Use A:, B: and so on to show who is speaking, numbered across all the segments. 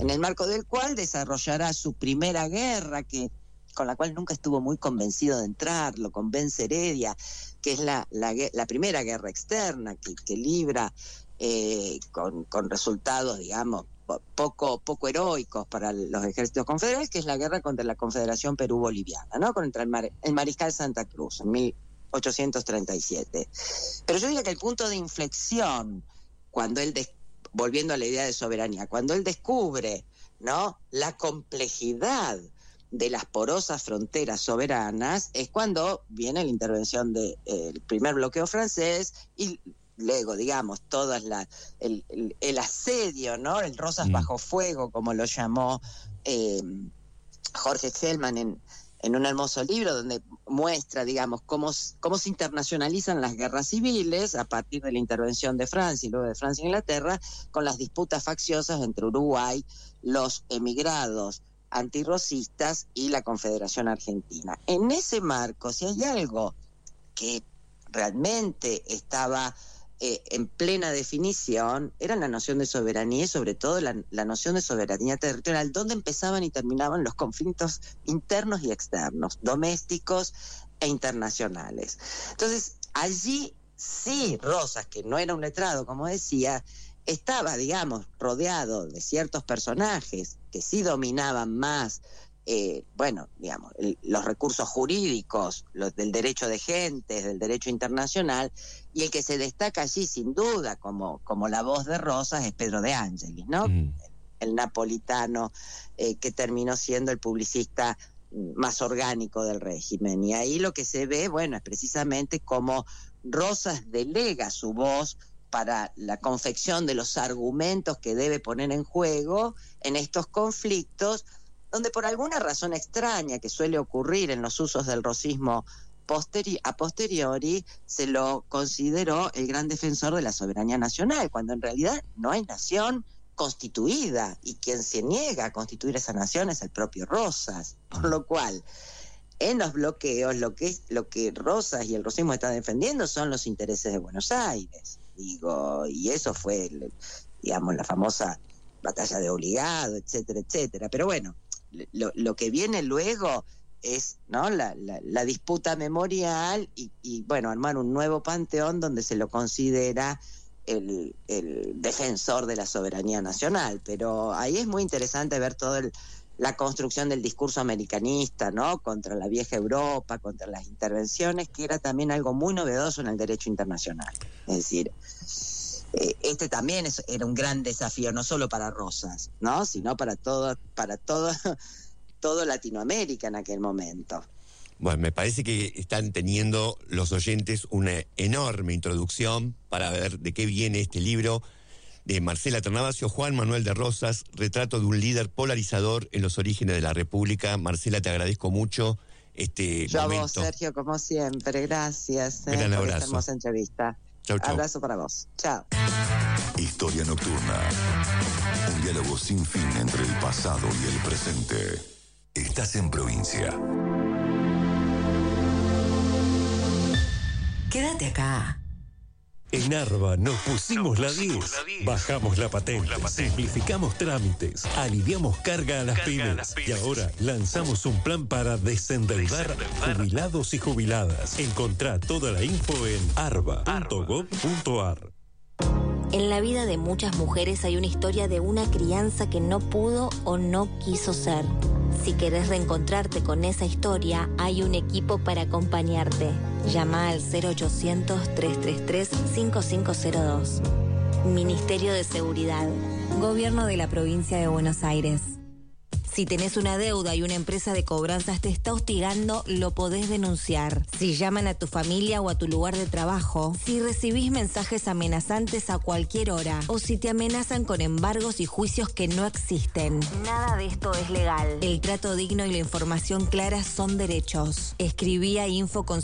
A: en el marco del cual desarrollará su primera guerra, con la cual nunca estuvo muy convencido de entrar, lo convence Heredia, que es la primera guerra externa que libra con resultados, digamos, poco heroicos para los ejércitos confederales, que es la guerra contra la Confederación Perú-Boliviana, ¿no? Contra el mariscal Santa Cruz, en 1837. Pero yo diría que el punto de inflexión, cuando él, volviendo a la idea de soberanía, cuando él descubre, ¿no?, la complejidad de las porosas fronteras soberanas, es cuando viene la intervención del primer bloqueo francés y luego, digamos, todo el asedio, ¿no? El Rosas bajo fuego, como lo llamó Jorge Hellman en un hermoso libro donde muestra, digamos, cómo se internacionalizan las guerras civiles a partir de la intervención de Francia y luego de Francia e Inglaterra, con las disputas facciosas entre Uruguay, los emigrados antirrocistas y la Confederación Argentina. En ese marco, si hay algo que realmente estaba en plena definición, era la noción de soberanía y sobre todo la noción de soberanía territorial, donde empezaban y terminaban los conflictos internos y externos, domésticos e internacionales. Entonces, allí sí, Rosas, que no era un letrado, como decía, estaba, digamos, rodeado de ciertos personajes que sí dominaban más, digamos, los recursos jurídicos, los del derecho de gentes, del derecho internacional, y el que se destaca allí, sin duda, como la voz de Rosas, es Pedro de Angelis, ¿no? El napolitano que terminó siendo el publicista más orgánico del régimen. Y ahí lo que se ve, bueno, es precisamente cómo Rosas delega su voz para la confección de los argumentos que debe poner en juego en estos conflictos, donde por alguna razón extraña que suele ocurrir en los usos del rosismo a posteriori, se lo consideró el gran defensor de la soberanía nacional, cuando en realidad no hay nación constituida, y quien se niega a constituir esa nación es el propio Rosas. Por lo cual, en los bloqueos, lo que Rosas y el rosismo están defendiendo son los intereses de Buenos Aires. Y eso fue, digamos, la famosa batalla de Obligado, etcétera, etcétera. Pero bueno, lo que viene luego es, ¿no?, la disputa memorial y bueno, armar un nuevo panteón donde se lo considera el defensor de la soberanía nacional. Pero ahí es muy interesante ver toda la construcción del discurso americanista, ¿no?, contra la vieja Europa, contra las intervenciones, que era también algo muy novedoso en el derecho internacional. Es decir, este también era un gran desafío, no solo para Rosas, ¿no?, sino para todo Latinoamérica en aquel momento.
B: Bueno, me parece que están teniendo los oyentes una enorme introducción para ver de qué viene este libro de Marcela Ternavasio, Juan Manuel de Rosas, retrato de un líder polarizador en los orígenes de la República. Marcela, te agradezco mucho este
A: Yo
B: momento.
A: A vos, Sergio, como siempre, gracias
B: Gran
A: por
B: abrazo.
A: esta hermosa entrevista.
B: Chau, chau.
A: Abrazo para vos. Chao.
C: Historia Nocturna. Un diálogo sin fin entre el pasado y el presente. Estás en provincia.
D: Quédate acá.
E: En Arba nos pusimos la 10. Bajamos la patente, simplificamos trámites, aliviamos carga a las pymes. Y ahora lanzamos un plan para desendeudar jubilados y jubiladas. Encontrá toda la info en arba.gov.ar.
F: En la vida de muchas mujeres hay una historia de una crianza que no pudo o no quiso ser. Si querés reencontrarte con esa historia, hay un equipo para acompañarte. Llama al 0800-333-5502. Ministerio de Seguridad. Gobierno de la Provincia de Buenos Aires. Si tenés una deuda y una empresa de cobranzas te está hostigando, lo podés denunciar. Si llaman a tu familia o a tu lugar de trabajo, si recibís mensajes amenazantes a cualquier hora o si te amenazan con embargos y juicios que no existen. Nada de esto es legal. El trato digno y la información clara son derechos. Escribí a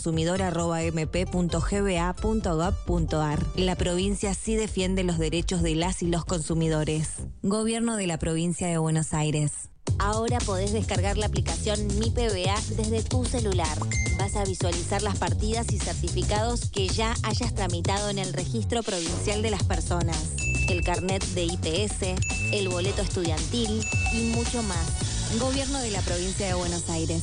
F: infoconsumidor@mp.gba.gov.ar. La provincia sí defiende los derechos de las y los consumidores. Gobierno de la Provincia de Buenos Aires. Ahora podés descargar la aplicación Mi PBA desde tu celular. Vas a visualizar las partidas y certificados que ya hayas tramitado en el Registro Provincial de las Personas. el carnet de IPS, el boleto estudiantil y mucho más. Gobierno de la Provincia de Buenos Aires.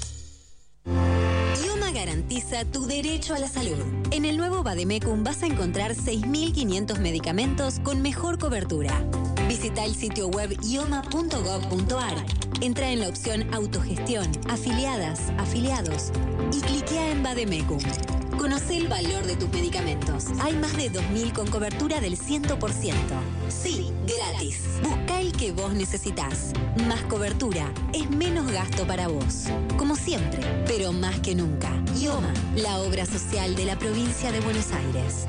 D: IOMA garantiza tu derecho a la salud. En el nuevo Vademecum vas a encontrar 6.500 medicamentos con mejor cobertura. Visita el sitio web ioma.gov.ar. Entra en la opción Autogestión, Afiliadas, Afiliados y cliquea en Vademecum. Conoce el valor de tus medicamentos. Hay más de 2.000 con cobertura del 100%. Sí, gratis. Busca el que vos necesitas. Más cobertura es menos gasto para vos. Como siempre, pero más que nunca. IOMA, la obra social de la provincia de Buenos Aires.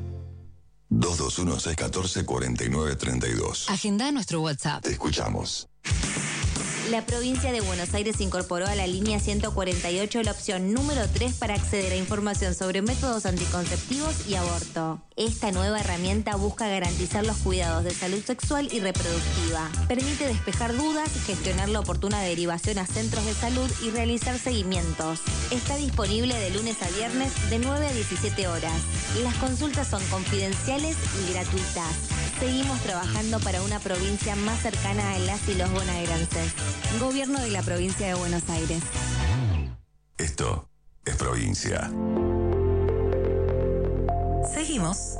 C: 221-614-4932.
D: Agenda nuestro WhatsApp.
C: Te escuchamos.
F: La provincia de Buenos Aires incorporó a la línea 148 la opción número 3 para acceder a información sobre métodos anticonceptivos y aborto. Esta nueva herramienta busca garantizar los cuidados de salud sexual y reproductiva. Permite despejar dudas, gestionar la oportuna derivación a centros de salud y realizar seguimientos. Está disponible de lunes a viernes de 9 a 17 horas. Las consultas son confidenciales y gratuitas. Seguimos trabajando para una provincia más cercana a las y los bonaerenses. Gobierno de la Provincia de Buenos Aires.
C: Esto es provincia.
D: Seguimos.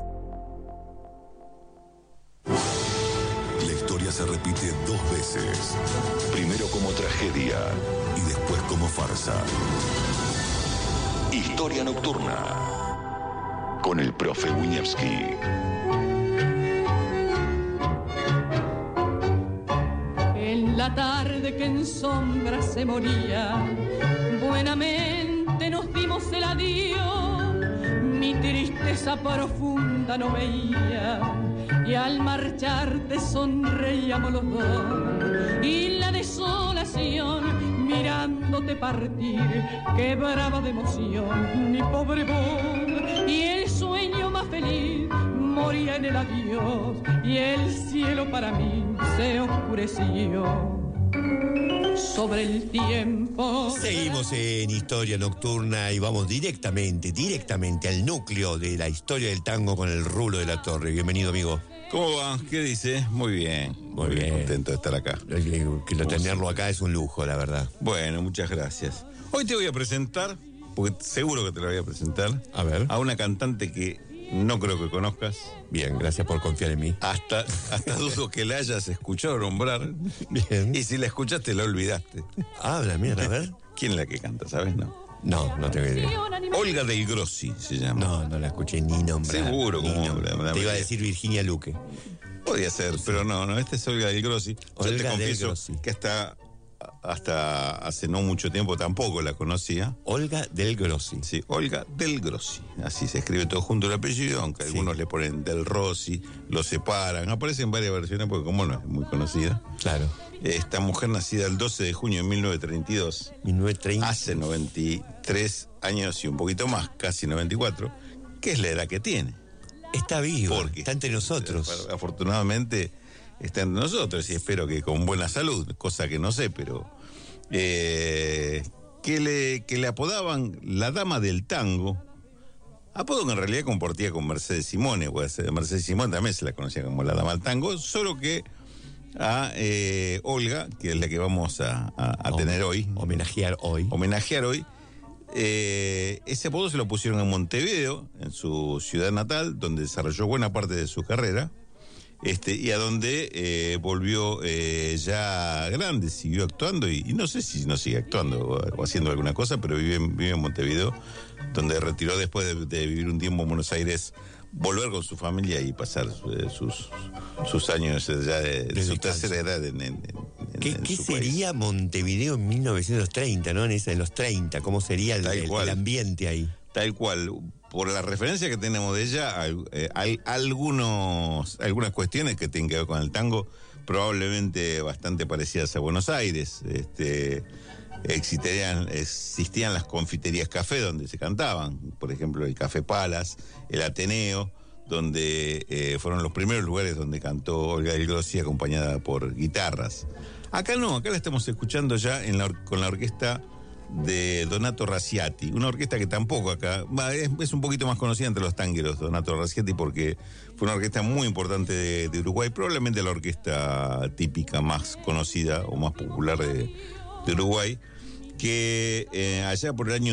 C: La historia se repite 2 veces. Primero como tragedia y después como farsa. Historia nocturna. Con el profe Wiñewski.
G: En la tarde que en sombra se moría, buenamente nos dimos el adiós. Mi tristeza profunda no veía, y al marcharte sonreíamos los dos. Y la desolación, mirándote partir, quebraba de emoción mi pobre voz. Y el sueño más feliz moría en el adiós, y el cielo para mí se oscureció. Sobre el tiempo.
B: Seguimos en Historia Nocturna y vamos directamente al núcleo de la historia del tango con el Rulo de la Torre. Bienvenido, amigo.
H: ¿Cómo va? ¿Qué dice? Muy bien.
B: Muy bien.
H: Contento de estar acá.
B: Que tenerlo acá es un lujo, la verdad.
H: Bueno, muchas gracias. Hoy te voy a presentar, porque seguro que te la voy a presentar,
B: A ver.
H: a una cantante que no creo que conozcas.
B: Bien, gracias por confiar en mí.
H: Hasta dudo que la hayas escuchado nombrar.
B: Bien.
H: Y si la escuchaste, la olvidaste.
B: Habla, mira, a ver.
H: ¿Quién es la que canta, sabes?
B: No tengo idea.
H: Olga del Grossi se llama.
B: No la escuché ni nombrar.
H: Seguro,
B: ni
H: como
B: nombrar. Te iba a decir Virginia Luque.
H: Podría ser, pero no, esta es Olga del Grossi. Yo te
B: Olga del
H: confieso
B: Grossi.
H: que hasta hace no mucho tiempo tampoco la conocía.
B: Olga del Grossi.
H: Sí, Olga del Grossi. Así se escribe todo junto el apellido, aunque algunos le ponen del Rossi, lo separan. Aparecen varias versiones porque como no es muy conocida.
B: Claro.
H: Esta mujer nacida el 12 de junio de 1932.
B: 1930.
H: Hace 93 años y un poquito más, casi 94, que es la edad que tiene.
B: Está viva,
H: Porque
B: está entre nosotros.
H: Afortunadamente está entre nosotros y espero que con buena salud, cosa que no sé, pero que le apodaban la dama del tango, apodo que en realidad compartía con Mercedes Simone, pues Mercedes Simone también se la conocía como la dama del tango, solo que a Olga, que es la que vamos a tener hoy,
B: Homenajear hoy.
H: Ese apodo se lo pusieron en Montevideo, en su ciudad natal, donde desarrolló buena parte de su carrera, y a donde volvió ya grande, siguió actuando, y no sé si no sigue actuando o haciendo alguna cosa, pero vive en Montevideo, donde retiró después de vivir un tiempo en Buenos Aires, volver con su familia y pasar sus años ya de su tercera edad
B: ¿Qué sería Montevideo en 1930, no? En esa de los 30, ¿cómo sería el ambiente ahí?
H: Tal cual. Por la referencia que tenemos de ella, hay algunas cuestiones que tienen que ver con el tango, probablemente bastante parecidas a Buenos Aires. Existían las confiterías café donde se cantaban, por ejemplo el Café Palas, el Ateneo, donde fueron los primeros lugares donde cantó Olga del Grossi acompañada por guitarras. Acá no, acá la estamos escuchando ya con la orquesta de Donato Raciati, una orquesta que tampoco acá, es un poquito más conocida entre los tangueros, Donato Raciati, porque fue una orquesta muy importante de Uruguay, probablemente la orquesta típica más conocida o más popular de Uruguay, que allá por el año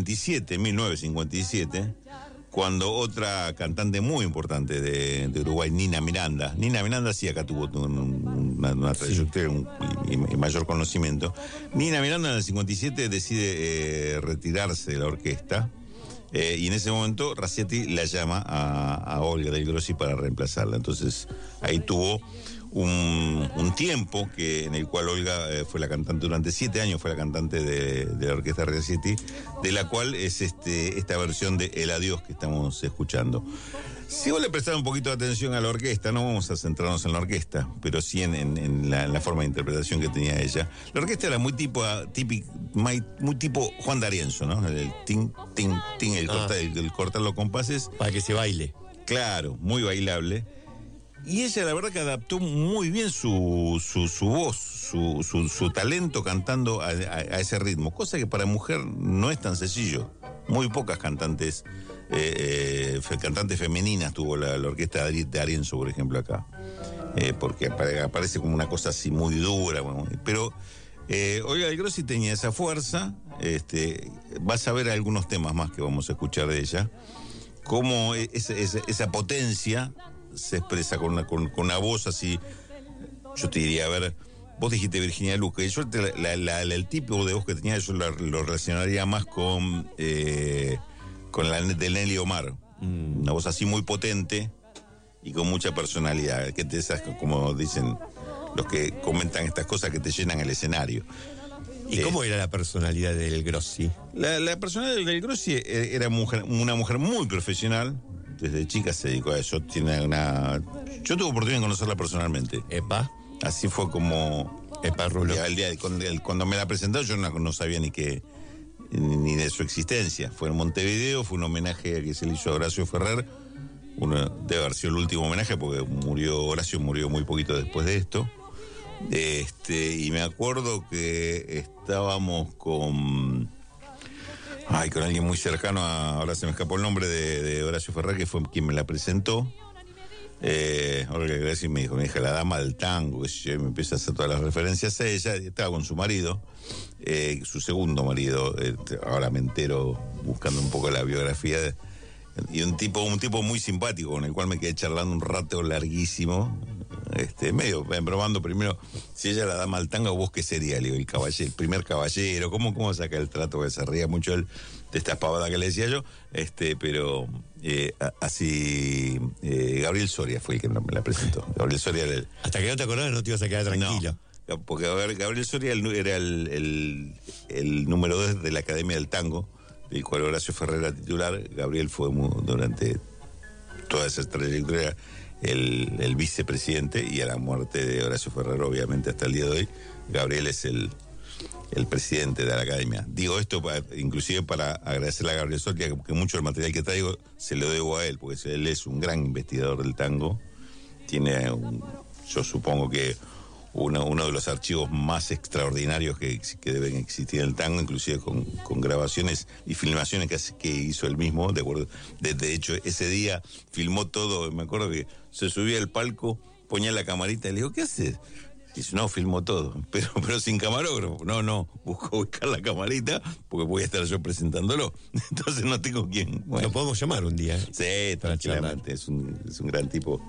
H: 1957, cuando otra cantante muy importante de Uruguay, Nina Miranda sí acá tuvo una trayectoria y mayor conocimiento. Nina Miranda en el 57 decide retirarse de la orquesta, y en ese momento Raciati la llama a Olga del Grossi para reemplazarla. Entonces ahí tuvo un tiempo en el cual Olga fue la cantante durante 7 años, fue la cantante de la orquesta Raciati, de la cual es esta versión de El Adiós que estamos escuchando. Si vos le prestás un poquito de atención a la orquesta, no vamos a centrarnos en la orquesta, pero sí en la forma de interpretación que tenía ella. La orquesta era muy tipo Juan D'Arienzo, ¿no? El ting, ting, ting, el cortar los compases.
B: Para que se baile.
H: Claro, muy bailable. Y ella, la verdad, que adaptó muy bien su voz, su talento cantando a ese ritmo, cosa que para mujer no es tan sencillo. Muy pocas cantantes femeninas tuvo la orquesta de Arienzo, por ejemplo, acá. Porque aparece como una cosa así muy dura. Bueno, pero Olga del Grossi tenía esa fuerza. Vas a ver algunos temas más que vamos a escuchar de ella. Cómo esa potencia se expresa con una voz así. Yo te diría, a ver, vos dijiste Virginia Luque, y yo el tipo de voz que tenía yo lo relacionaría más con la de Nelly Omar. Una voz así muy potente y con mucha personalidad, como dicen los que comentan estas cosas, que te llenan el escenario.
B: ¿Y cómo era la personalidad del Grossi?
H: La personalidad del Grossi era una mujer muy profesional. Desde chica se dedicó a eso. Yo tuve oportunidad de conocerla personalmente.
B: Epa.
H: Así fue como...
B: Epa, Rulo.
H: Cuando me la presentó yo no sabía ni de su existencia. Fue en Montevideo, fue un homenaje que se le hizo a Horacio Ferrer. Debe haber sido el último homenaje porque Horacio murió muy poquito después de esto. Y me acuerdo que estábamos con alguien muy cercano ahora se me escapó el nombre de Horacio Ferrer, que fue quien me la presentó. Olga Grossi me dijo, la dama del tango, y me empieza a hacer todas las referencias a ella. Estaba con su marido, su segundo marido, ahora me entero buscando un poco la biografía, y un tipo muy simpático, con el cual me quedé charlando un rato larguísimo, medio probando primero, si ella la dama del tango, vos qué sería, le digo, el primer caballero, ¿cómo saca el trato? Que se ría mucho él de estas pavadas que le decía yo, pero así Gabriel Soria fue el que me la presentó. Gabriel Soria era
B: hasta que no te acordás no te ibas a quedar tranquilo.
H: No, porque Gabriel Soria era el número 2 de la Academia del Tango, del cual Horacio Ferrer era titular. Gabriel fue durante toda esa trayectoria el vicepresidente, y a la muerte de Horacio Ferrer, obviamente hasta el día de hoy, Gabriel es el presidente de la academia. Digo esto inclusive para agradecerle a Gabriel Soria, que mucho del material que traigo se lo debo a él, porque él es un gran investigador del tango. Tiene yo supongo que uno de los archivos más extraordinarios que deben existir en el tango, inclusive con grabaciones y filmaciones que hizo él mismo. De hecho, ese día filmó todo. Me acuerdo que se subía al palco, ponía la camarita y le digo, ¿qué haces? Y dice, no, filmó todo, pero sin camarógrafo. No, buscar la camarita porque voy a estar yo presentándolo. Entonces no tengo quién.
B: Bueno, lo podemos llamar un día.
H: Sí, tranquilamente. Es un gran tipo.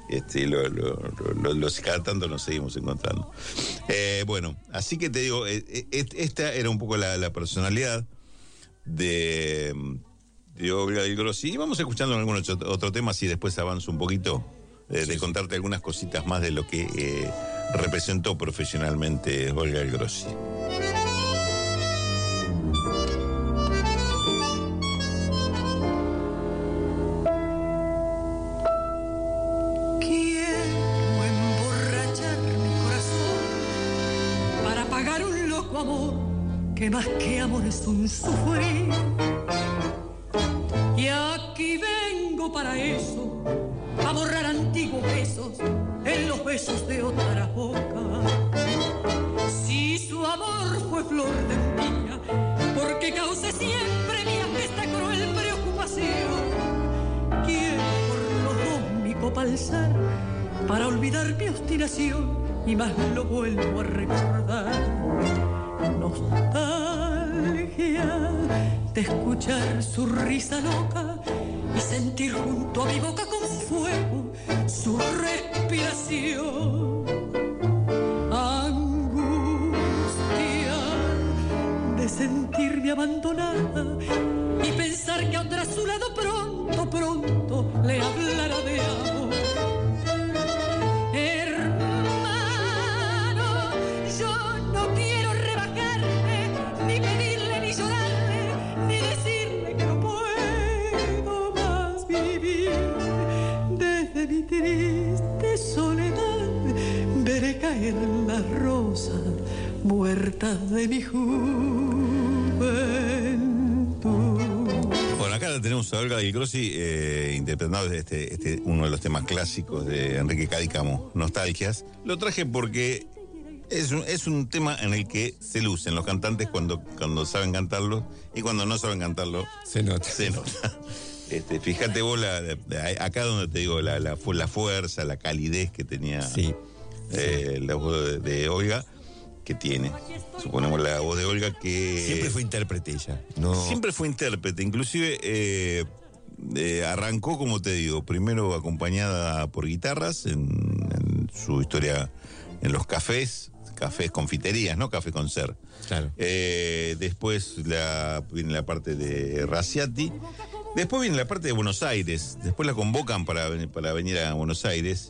H: Cada tanto nos seguimos encontrando. Bueno, así que te digo, esta era un poco la personalidad de Olga del Grossi. Y vamos escuchando algún otro tema, así después avanzo un poquito, de contarte algunas cositas más de lo que representó profesionalmente Olga del Grossi.
G: Que más que amor es un sufrir, y aquí vengo para eso, a borrar antiguos besos en los besos de otra boca. Si su amor fue flor de un día al ser para olvidar mi obstinación y más lo vuelvo a recordar. Nostalgia de escuchar su risa loca y sentir junto a mi boca con fuego su respiración. Angustia de sentirme abandonada y pensar que a otra a su lado pronto, pronto le hablará de amor. Hermano, yo no quiero rebajarme, ni pedirle, ni llorarle, ni decirle que no puedo más vivir. Desde mi triste soledad veré caer las rosas muertas de mi juventud.
H: Bueno, acá tenemos a Olga del Grossi interpretando uno de los temas clásicos de Enrique Cadícamo, Nostalgias. Lo traje porque es un tema en el que se lucen los cantantes cuando saben cantarlo, y cuando no saben cantarlo
B: se nota.
H: Fíjate vos acá donde te digo la fuerza, la calidez que tenía la voz de Olga, que tiene. Suponemos la voz de Olga que...
B: Siempre fue intérprete ella. No.
H: Siempre fue intérprete, inclusive arrancó, como te digo, primero acompañada por guitarras en su historia en los cafés confiterías, ¿no? Café Concert.
B: Claro.
H: Después viene la parte de Raciati. Después viene la parte de Buenos Aires. Después la convocan para venir a Buenos Aires.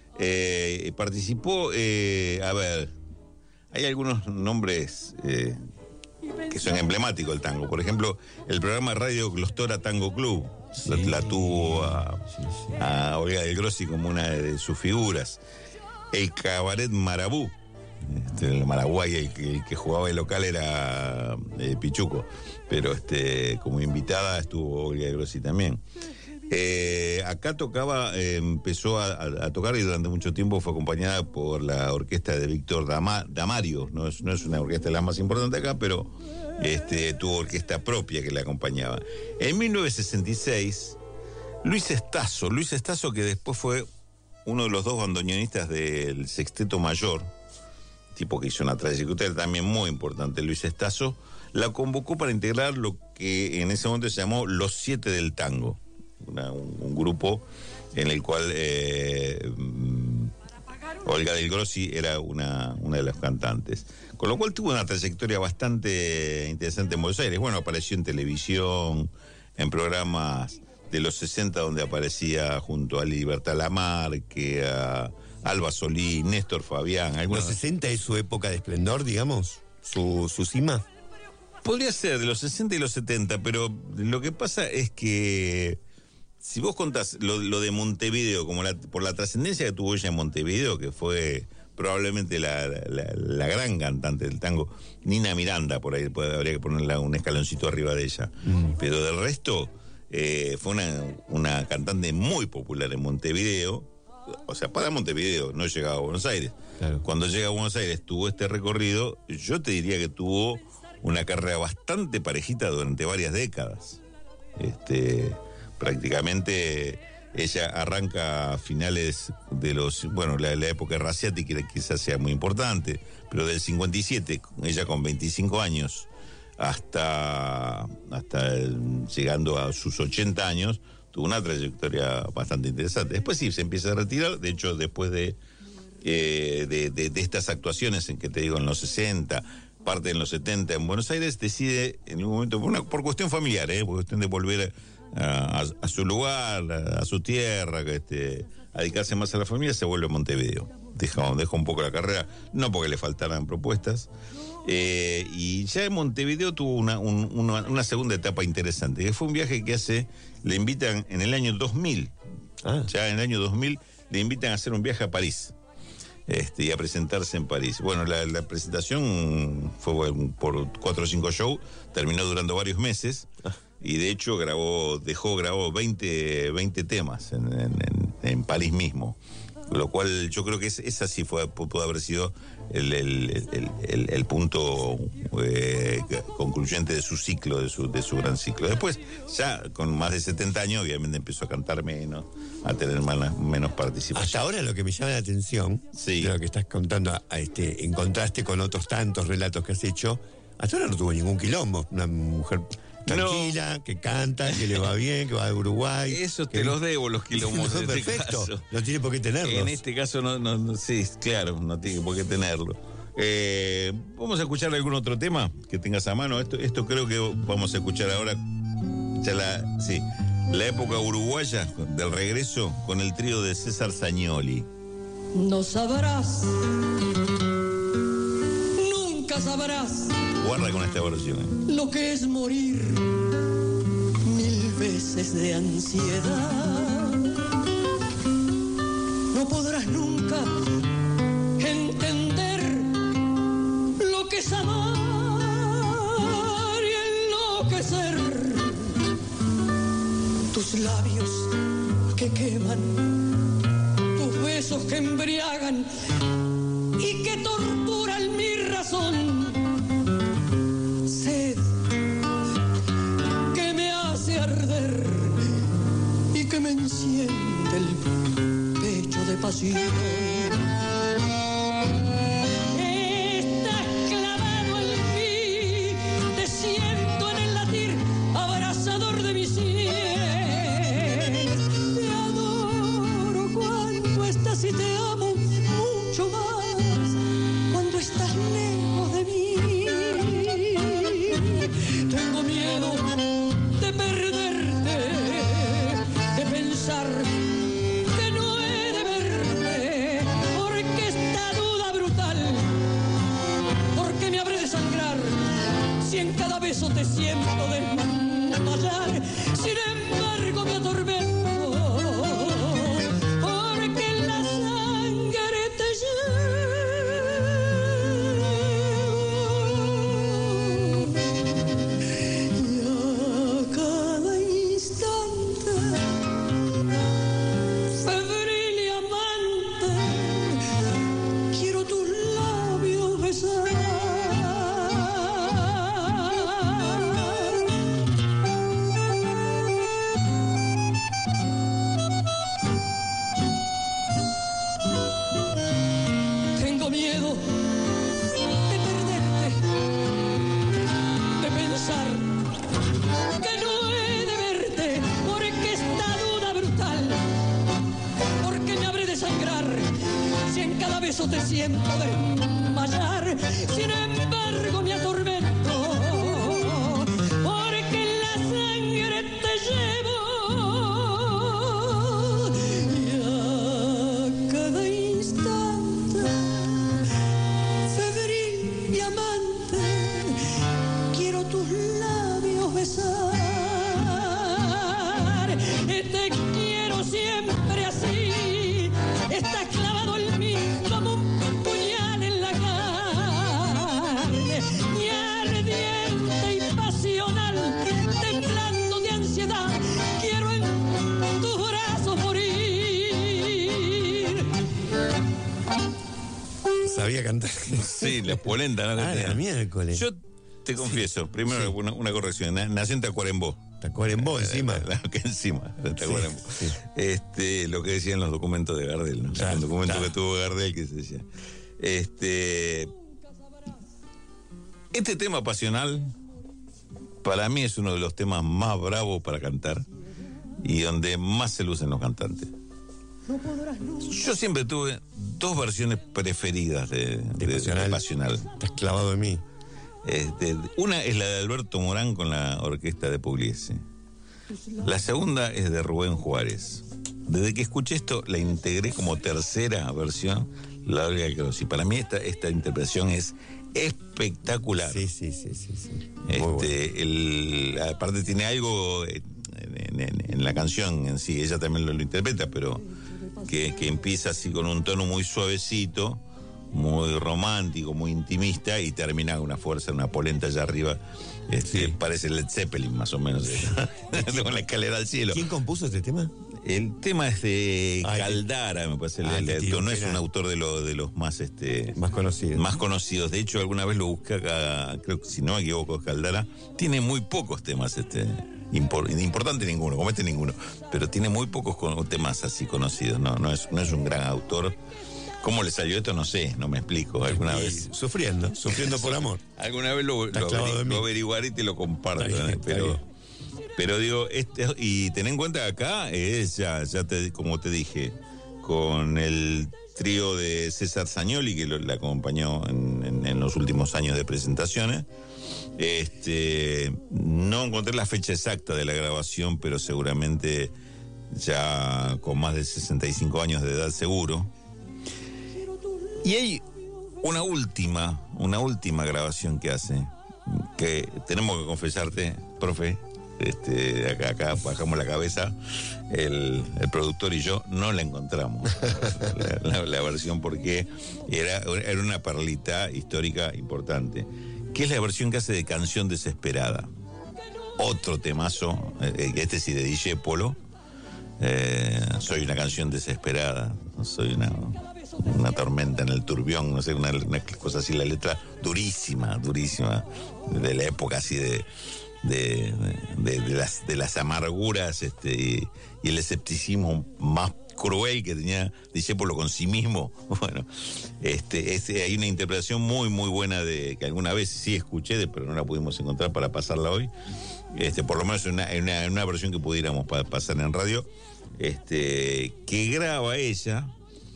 H: Participó, hay algunos nombres que son emblemáticos del tango. Por ejemplo, el programa de radio Glostora Tango Club la tuvo a Olga del Grossi como una de sus figuras. El Cabaret Marabú, el Maraguay, el que jugaba el local era Pichuco, pero como invitada estuvo Olga del Grossi también. Acá empezó a tocar, y durante mucho tiempo fue acompañada por la orquesta de Víctor Damario. No es una orquesta la más importante acá, pero tuvo orquesta propia que la acompañaba. En 1966, Luis Estazo, que después fue uno de los dos bandoneonistas del Sexteto Mayor, tipo que hizo una trayectoria también muy importante, Luis Estazo, la convocó para integrar lo que en ese momento se llamó Los Siete del Tango. Un grupo en el cual Olga del Grossi era una de las cantantes, con lo cual tuvo una trayectoria bastante interesante en Buenos Aires. Bueno, apareció en televisión, en programas de los 60 donde aparecía junto a Libertad Lamarque, a Alba Solí, Néstor Fabián.
B: ¿Los 60 es su época de esplendor, digamos? ¿Su cima?
H: Podría ser de los 60 y los 70, pero lo que pasa es que si vos contás lo de Montevideo, por la trascendencia que tuvo ella en Montevideo, que fue probablemente la gran cantante del tango, Nina Miranda, por ahí habría que ponerla un escaloncito arriba de ella. Pero del resto, fue una cantante muy popular en Montevideo. O sea, para Montevideo, no llegaba a Buenos Aires.
B: Claro.
H: Cuando llega a Buenos Aires, tuvo este recorrido. Yo te diría que tuvo una carrera bastante parejita durante varias décadas. Prácticamente ella arranca a finales de la época de Raciati, que quizás sea muy importante, pero del 57, ella con 25 años, hasta llegando a sus 80 años, tuvo una trayectoria bastante interesante. Después sí, se empieza a retirar. De hecho, después de estas actuaciones en que te digo, en los 60, parte en los 70 en Buenos Aires, decide en un momento, por cuestión familiar, por cuestión de volver a su lugar, a su tierra, a dedicarse más a la familia, se vuelve a Montevideo. Deja un poco la carrera, no porque le faltaran propuestas. Y ya en Montevideo tuvo una segunda etapa interesante, que fue un viaje que le invitan en el año 2000. Ya en el año 2000 le invitan a hacer un viaje a París. Y a presentarse en París. Bueno, la presentación fue por 4 o 5 shows, terminó durando varios meses, y de hecho grabó 20 temas en París mismo. Lo cual yo creo que esa sí pudo haber sido el punto concluyente de su ciclo, de su gran ciclo. Después, ya con más de 70 años, obviamente empezó a cantar menos, a tener menos participación.
B: Hasta ahora lo que me llama la atención, de lo que estás contando, en contraste con otros tantos relatos que has hecho, hasta ahora no tuvo ningún quilombo. Una mujer tranquila, que canta, que le va bien, que va de Uruguay.
H: Eso te los debo, los quilombos.
B: No,
H: en este
B: perfecto,
H: caso.
B: no tiene por qué tenerlos.
H: En este caso, no, sí, claro, no tiene por qué tenerlo. Vamos a escuchar algún otro tema que tengas a mano. Esto creo que vamos a escuchar ahora. La época uruguaya del regreso con el trío de César Sagnoli.
G: No sabrás, nunca sabrás.
H: Guarda con esta versión.
G: Lo que es morir 1000 veces de ansiedad. No podrás nunca entender lo que es amar y enloquecer. Tus labios que queman, tus besos que embriagan y que torturan mi razón. Sed que me hace arder y que me enciende el pecho de pasión. Estás clavado en mí, te siento en el latir abrazador de mi sien. Te adoro cuando estás y te amo mucho más cuando estás lejos de mí. Tengo miedo de perderte, de pensar que no he de verte, porque esta duda brutal, porque me habré de sangrar si en cada beso te siento desmayar. Sin embargo me atormento, porque la sangre te te siento desmayar. Sin embargo me atormento, porque la sangre te llevo y a cada instante, febril y amante, quiero tus labios besar. Te quiero siempre así, estás clavado en mí como un puñal en la carne, y ardiente y pasional, temblando de ansiedad, quiero en tus brazos morir.
B: Sabía cantar.
H: Sí, la polenta, ¿no?
B: La miércoles.
H: Yo te confieso, primero una corrección, nació en Tacuarembó.
B: Tacuarembó encima.
H: Que encima, Tacuarembó. Sí. Lo que decían los documentos de Gardel, ¿no? El documento que tuvo Gardel, que se decía. Este tema pasional, para mí es uno de los temas más bravos para cantar y donde más se lucen los cantantes. Yo siempre tuve dos versiones preferidas de Pasional.
B: Estás clavado en mí.
H: Una es la de Alberto Morán con la orquesta de Pugliese. La segunda es de Rubén Juárez. Desde que escuché esto, la integré como tercera versión, la Olga Crossi. Para mí esta interpretación es espectacular.
B: Sí.
H: Aparte tiene algo en la canción en sí, ella también lo interpreta, pero que empieza así con un tono muy suavecito, muy romántico, muy intimista, y termina con una fuerza, una polenta allá arriba. Parece Led Zeppelin más o menos, con la escalera al cielo.
B: ¿Quién compuso este tema?
H: El tema es de Caldara, me parece. El autor no es un autor de los más más conocidos. De hecho, alguna vez lo busqué acá, creo que si no me equivoco, Caldara. Tiene muy pocos temas, importante ninguno, comete ninguno, pero tiene muy pocos temas así conocidos. No es un gran autor. ¿Cómo le salió esto? No sé, no me explico. Alguna vez.
B: Sufriendo por amor.
H: Alguna vez lo averiguaré y te lo comparto. Pero digo, y ten en cuenta que acá es como te dije, con el trío de César Zagnoli, que le acompañó en los últimos años de presentaciones. No encontré la fecha exacta de la grabación, pero seguramente ya con más de 65 años de edad seguro. Y hay una última grabación que hace, que tenemos que confesarte, profe, acá bajamos la cabeza, el productor y yo no la encontramos, la versión, porque era una perlita histórica importante, que es la versión que hace de Canción Desesperada. Otro temazo, sí, de DJ Polo. Soy una canción desesperada, soy una tormenta en el turbión, no sé, una cosa así, la letra durísima, de la época así de las amarguras y el escepticismo más cruel que tenía Discépolo con sí mismo. Bueno, hay una interpretación muy muy buena que alguna vez sí escuché, pero no la pudimos encontrar para pasarla hoy. Por lo menos en una versión que pudiéramos pasar en radio, que graba ella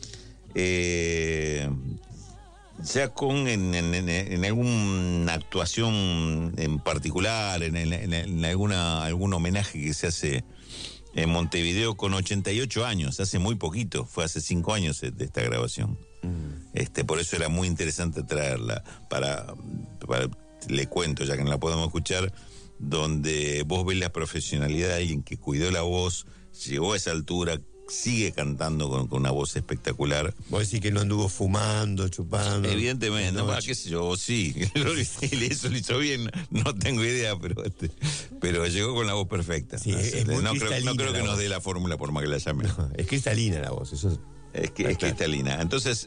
H: ya con en alguna actuación en particular, en algún homenaje que se hace en Montevideo con 88 años, hace muy poquito, fue hace 5 años de esta grabación. Por eso era muy interesante traerla, para le cuento, ya que no la podemos escuchar, donde vos ves la profesionalidad de alguien que cuidó la voz, llegó a esa altura, sigue cantando con una voz espectacular.
B: Vos decís que no anduvo fumando, chupando.
H: Evidentemente, qué sé yo, sí, eso lo hizo bien, no tengo idea, pero llegó con la voz perfecta. Sí, no creo que nos dé la fórmula por más que la llame.
B: No, es cristalina la voz, eso
H: es cristalina. Entonces,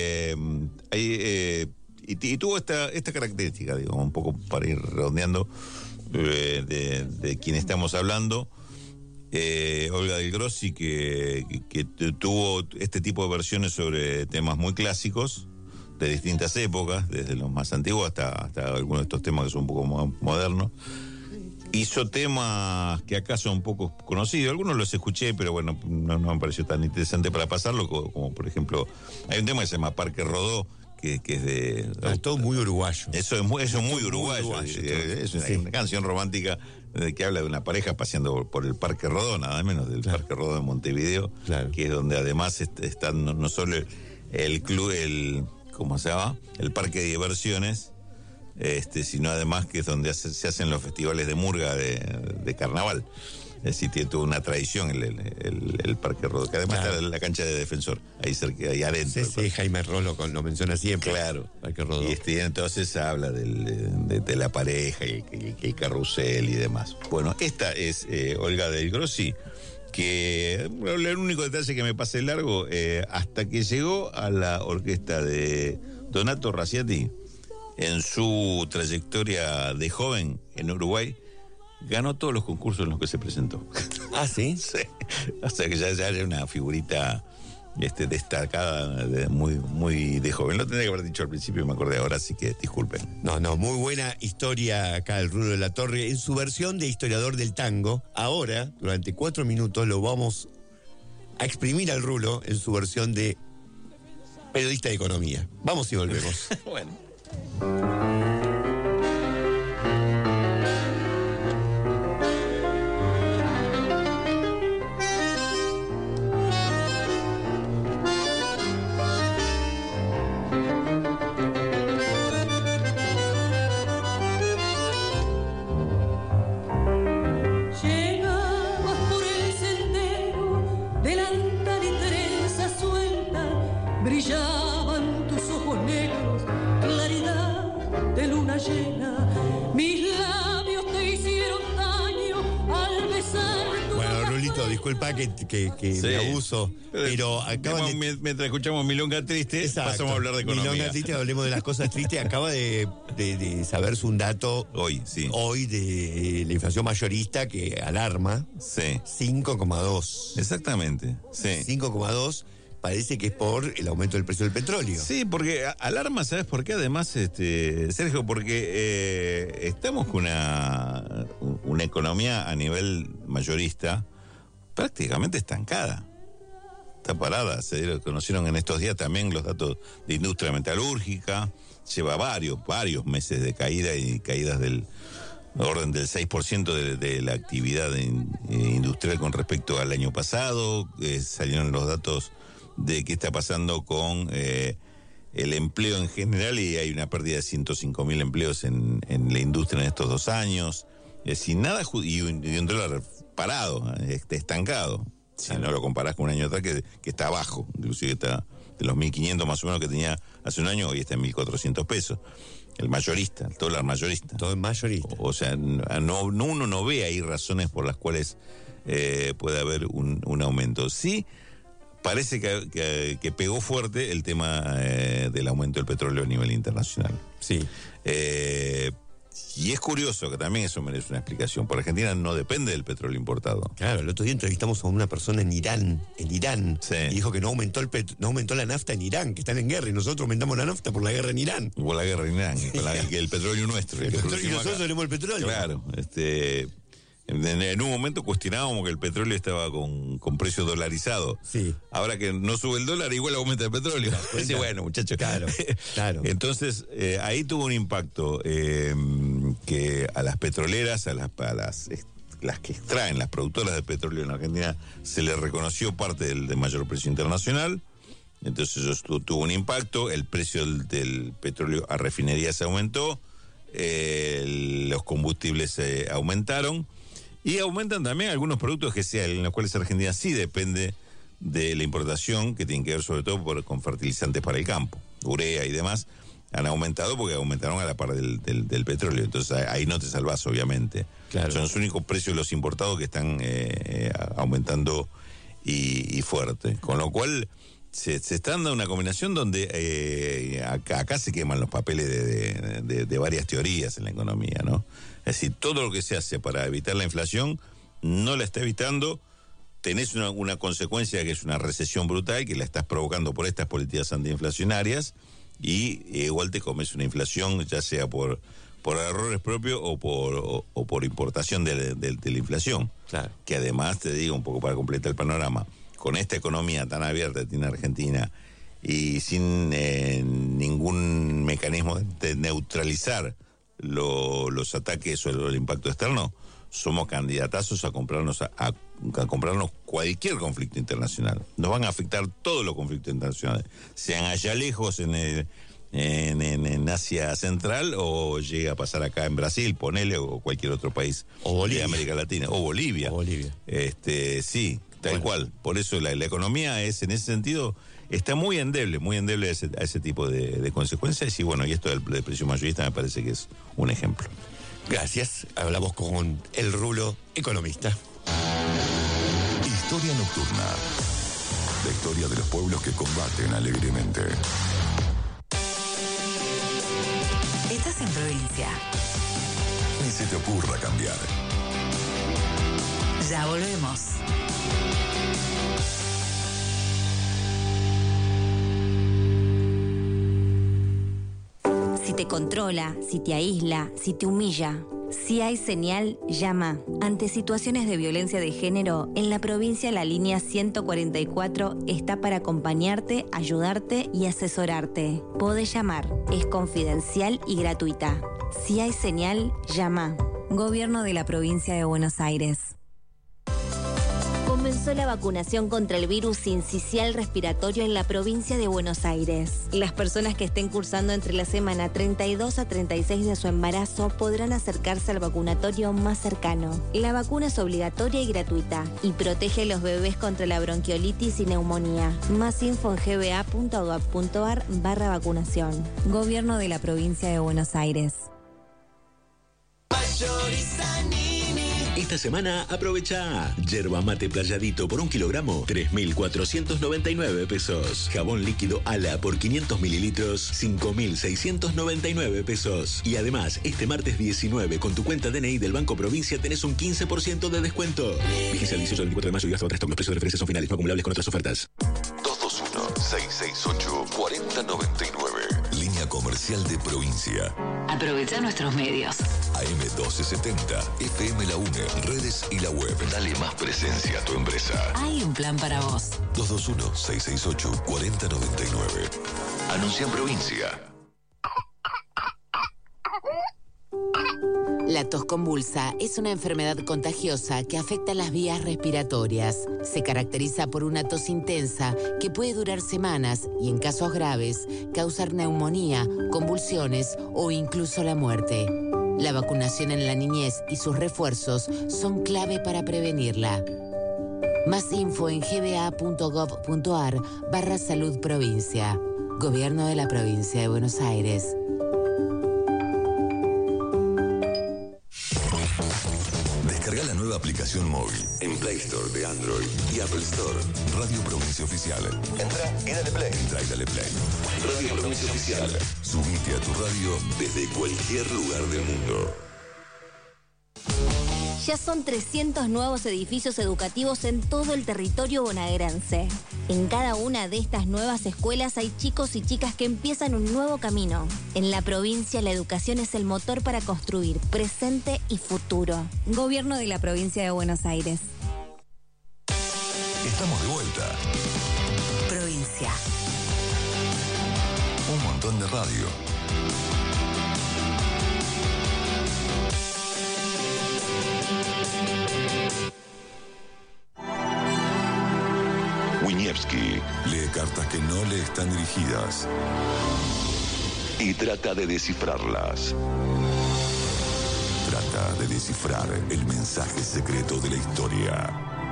H: y tuvo esta característica, digo, un poco para ir redondeando, de quien estamos hablando. Olga del Grossi, que tuvo este tipo de versiones sobre temas muy clásicos de distintas épocas, desde los más antiguos hasta algunos de estos temas que son un poco más modernos. Hizo temas que acá son un poco conocidos, algunos los escuché, pero bueno, no me pareció tan interesante para pasarlo, como por ejemplo, hay un tema que se llama Parque Rodó, que es de...
B: Es todo muy uruguayo.
H: Eso es muy uruguayo. Es una canción romántica que habla de una pareja paseando por el Parque Rodó, nada menos del Parque Rodó de Montevideo, que es donde además están no solo el club, ¿cómo se llama? El parque de diversiones, sino además que es donde se hacen los festivales de murga de carnaval. Es decir, tiene toda una tradición el Parque Rodó, que además está la cancha de Defensor, ahí cerca, ahí adentro.
B: Sí, Jaime Rolo lo menciona siempre.
H: Claro.
B: Parque Rodó.
H: Y entonces habla de la pareja y el carrusel y demás. Bueno, esta es Olga del Grossi, que el único detalle que me pasé largo, hasta que llegó a la orquesta de Donato Raciati, en su trayectoria de joven en Uruguay, ganó todos los concursos en los que se presentó.
B: ¿Ah, sí?
H: Sí. O sea que ya era una figurita destacada, muy, muy de joven. Lo tendría que haber dicho al principio y me acordé ahora, así que disculpen.
B: No, muy buena historia acá el Rulo de la Torre, en su versión de historiador del tango. Ahora, durante 4 minutos, lo vamos a exprimir al Rulo en su versión de periodista de economía. Vamos y volvemos.
H: Bueno.
G: Brillaban tus ojos negros, claridad de luna llena. Mis labios te hicieron daño al besar tu...
B: Bueno, Rulito, Alberto, disculpa que
H: Sí.
B: me abuso, pero acaban de...
H: Mientras escuchamos Milonga Triste,
B: Exacto.
H: pasamos a hablar de economía.
B: Milonga Triste, hablemos de las cosas tristes. Acaba de saberse un dato
H: Hoy
B: de la inflación mayorista que alarma.
H: Sí.
B: 5,2.
H: Exactamente. Sí.
B: 5,2. Parece que es por el aumento del precio del petróleo.
H: Sí, porque alarma, ¿sabes por qué? Además, Sergio, porque estamos con una economía a nivel mayorista prácticamente estancada. Está parada. Se conocieron en estos días también los datos de industria metalúrgica. Lleva varios meses de caída y caídas del orden del 6% de la actividad industrial con respecto al año pasado. Salieron los datos de qué está pasando con el empleo en general, y hay una pérdida de 105.000 empleos en la industria en estos 2 años. Sin nada, y un dólar parado, estancado. Si no lo comparás con un año atrás que está abajo, inclusive está de los 1.500 más o menos que tenía hace un año, hoy está en 1.400 pesos. El mayorista, el dólar mayorista.
B: Todo es mayorista.
H: O sea, uno no ve ahí razones por las cuales puede haber un aumento. Sí, parece que pegó fuerte el tema del aumento del petróleo a nivel internacional.
B: Sí.
H: Y es curioso que también eso merece una explicación. Por Argentina no depende del petróleo importado.
B: Claro, el otro día entrevistamos a una persona en Irán,
H: Sí.
B: y dijo que no aumentó la nafta en Irán, que están en guerra, y nosotros aumentamos la nafta por la guerra en Irán.
H: Por la guerra en Irán, y el petróleo nuestro.
B: Y nosotros tenemos el petróleo.
H: Claro, en un momento cuestionábamos que el petróleo estaba con precio dolarizado.
B: Sí.
H: Ahora que no sube el dólar, igual aumenta el petróleo. Sí, bueno, muchachos.
B: Claro.
H: Entonces, ahí tuvo un impacto que a las petroleras, a las que extraen, las productoras de petróleo en Argentina, se les reconoció parte del de mayor precio internacional. Entonces eso tuvo un impacto. El precio del petróleo a refinerías se aumentó. Los combustibles aumentaron. Y aumentan también algunos productos en los cuales Argentina sí depende de la importación, que tienen que ver sobre todo con fertilizantes para el campo, urea y demás. Han aumentado porque aumentaron a la par del petróleo. Entonces ahí no te salvás, obviamente.
B: Claro.
H: Son los únicos precios de los importados que están aumentando y fuerte. Con lo cual se está dando una combinación donde acá se queman los papeles de varias teorías en la economía, ¿no? Es decir, todo lo que se hace para evitar la inflación no la está evitando. Tenés una consecuencia que es una recesión brutal que la estás provocando por estas políticas antiinflacionarias, y igual te comes una inflación, ya sea por errores propios o por importación de la inflación.
B: Claro.
H: Que además, te digo, un poco para completar el panorama, con esta economía tan abierta que tiene Argentina y sin ningún mecanismo de neutralizar los ataques o el impacto externo, somos candidatazos a comprarnos cualquier conflicto internacional. Nos van a afectar todos los conflictos internacionales, sean allá lejos en Asia Central, o llega a pasar acá en Brasil, ponele, o cualquier otro país de América Latina, o Bolivia. Sí, tal cual. Por eso la economía es, en ese sentido, está muy endeble a ese tipo de consecuencias. Y bueno, y esto del precio mayorista me parece que es un ejemplo.
B: Gracias. Hablamos con el Rulo, economista.
C: Historia nocturna. La historia de los pueblos que combaten alegremente.
F: Estás en provincia.
C: Ni se te ocurra cambiar.
F: Ya volvemos. Si te controla, si te aísla, si te humilla, si hay señal, llama. Ante situaciones de violencia de género, en la provincia la línea 144 está para acompañarte, ayudarte y asesorarte. Podés llamar, es confidencial y gratuita. Si hay señal, llama. Gobierno de la provincia de Buenos Aires. Comenzó la vacunación contra el virus sincicial respiratorio en la provincia de Buenos Aires. Las personas que estén cursando entre la semana 32 a 36 de su embarazo podrán acercarse al vacunatorio más cercano. La vacuna es obligatoria y gratuita y protege a los bebés contra la bronquiolitis y neumonía. Más info en gba.gov.ar/vacunación. Gobierno de la provincia de Buenos Aires.
I: Mayoriza Nini, Esta semana aprovecha yerba mate playadito por 1 kilogramo, 3.499 pesos. Jabón líquido Ala por 500 mililitros, 5.699 pesos. Y además, este martes 19, con tu cuenta DNI del Banco Provincia, tenés un 15% de descuento. Vigencia el 18 del 24 de mayo y hasta 3 toques. Los precios de referencia son finales, no acumulables con otras ofertas.
C: 221-668-4099. Línea comercial de Provincia.
D: Aprovecha nuestros medios.
C: AM1270, FM La UNE, redes y la web. Dale más presencia a tu empresa.
D: Hay un plan para vos.
C: 221-668-4099. Anuncia en Provincia.
J: La tos convulsa es una enfermedad contagiosa que afecta las vías respiratorias. Se caracteriza por una tos intensa que puede durar semanas y, en casos graves, causar neumonía, convulsiones o incluso la muerte. La vacunación en la niñez y sus refuerzos son clave para prevenirla. Más info en gba.gov.ar/salud provincia. Gobierno de la Provincia de Buenos Aires.
C: Descarga la nueva aplicación móvil en Play Store de Android y Apple Store. Radio Provincia Oficial. Entra y dale play. Radio Provincia Oficial. Subite a tu radio desde cualquier lugar del mundo.
F: Ya son 300 nuevos edificios educativos en todo el territorio bonaerense. En cada una de estas nuevas escuelas hay chicos y chicas que empiezan un nuevo camino. En la provincia, la educación es el motor para construir presente y futuro. Gobierno de la Provincia de Buenos Aires.
C: Estamos de vuelta.
F: Provincia.
C: Un montón de radio. Wiñewski lee cartas que no le están dirigidas y trata de descifrarlas. Trata de descifrar el mensaje secreto de la historia.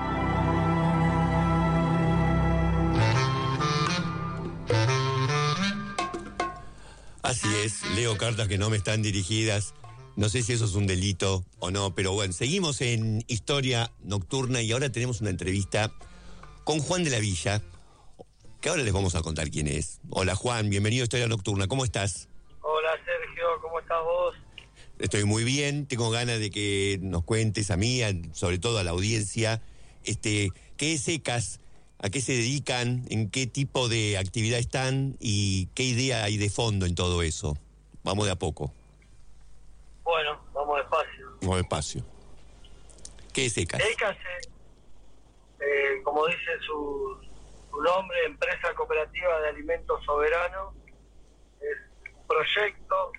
B: Así es, leo cartas que no me están dirigidas. No sé si eso es un delito o no, pero bueno, seguimos en Historia Nocturna y ahora tenemos una entrevista con Juan de la Villa, que ahora les vamos a contar quién es. Hola Juan, bienvenido a Historia Nocturna, ¿cómo estás?
K: Hola Sergio, ¿cómo estás vos?
B: Estoy muy bien, tengo ganas de que nos cuentes a mí, sobre todo a la audiencia, ¿qué es ECAS? ¿A qué se dedican? ¿En qué tipo de actividad están? ¿Y qué idea hay de fondo en todo eso? Vamos de a poco.
K: Bueno, vamos despacio.
B: Vamos despacio. ¿Qué es ECAS?
K: ECAS es, como dice su nombre, Empresa Cooperativa de Alimentos Soberanos. Es un proyecto,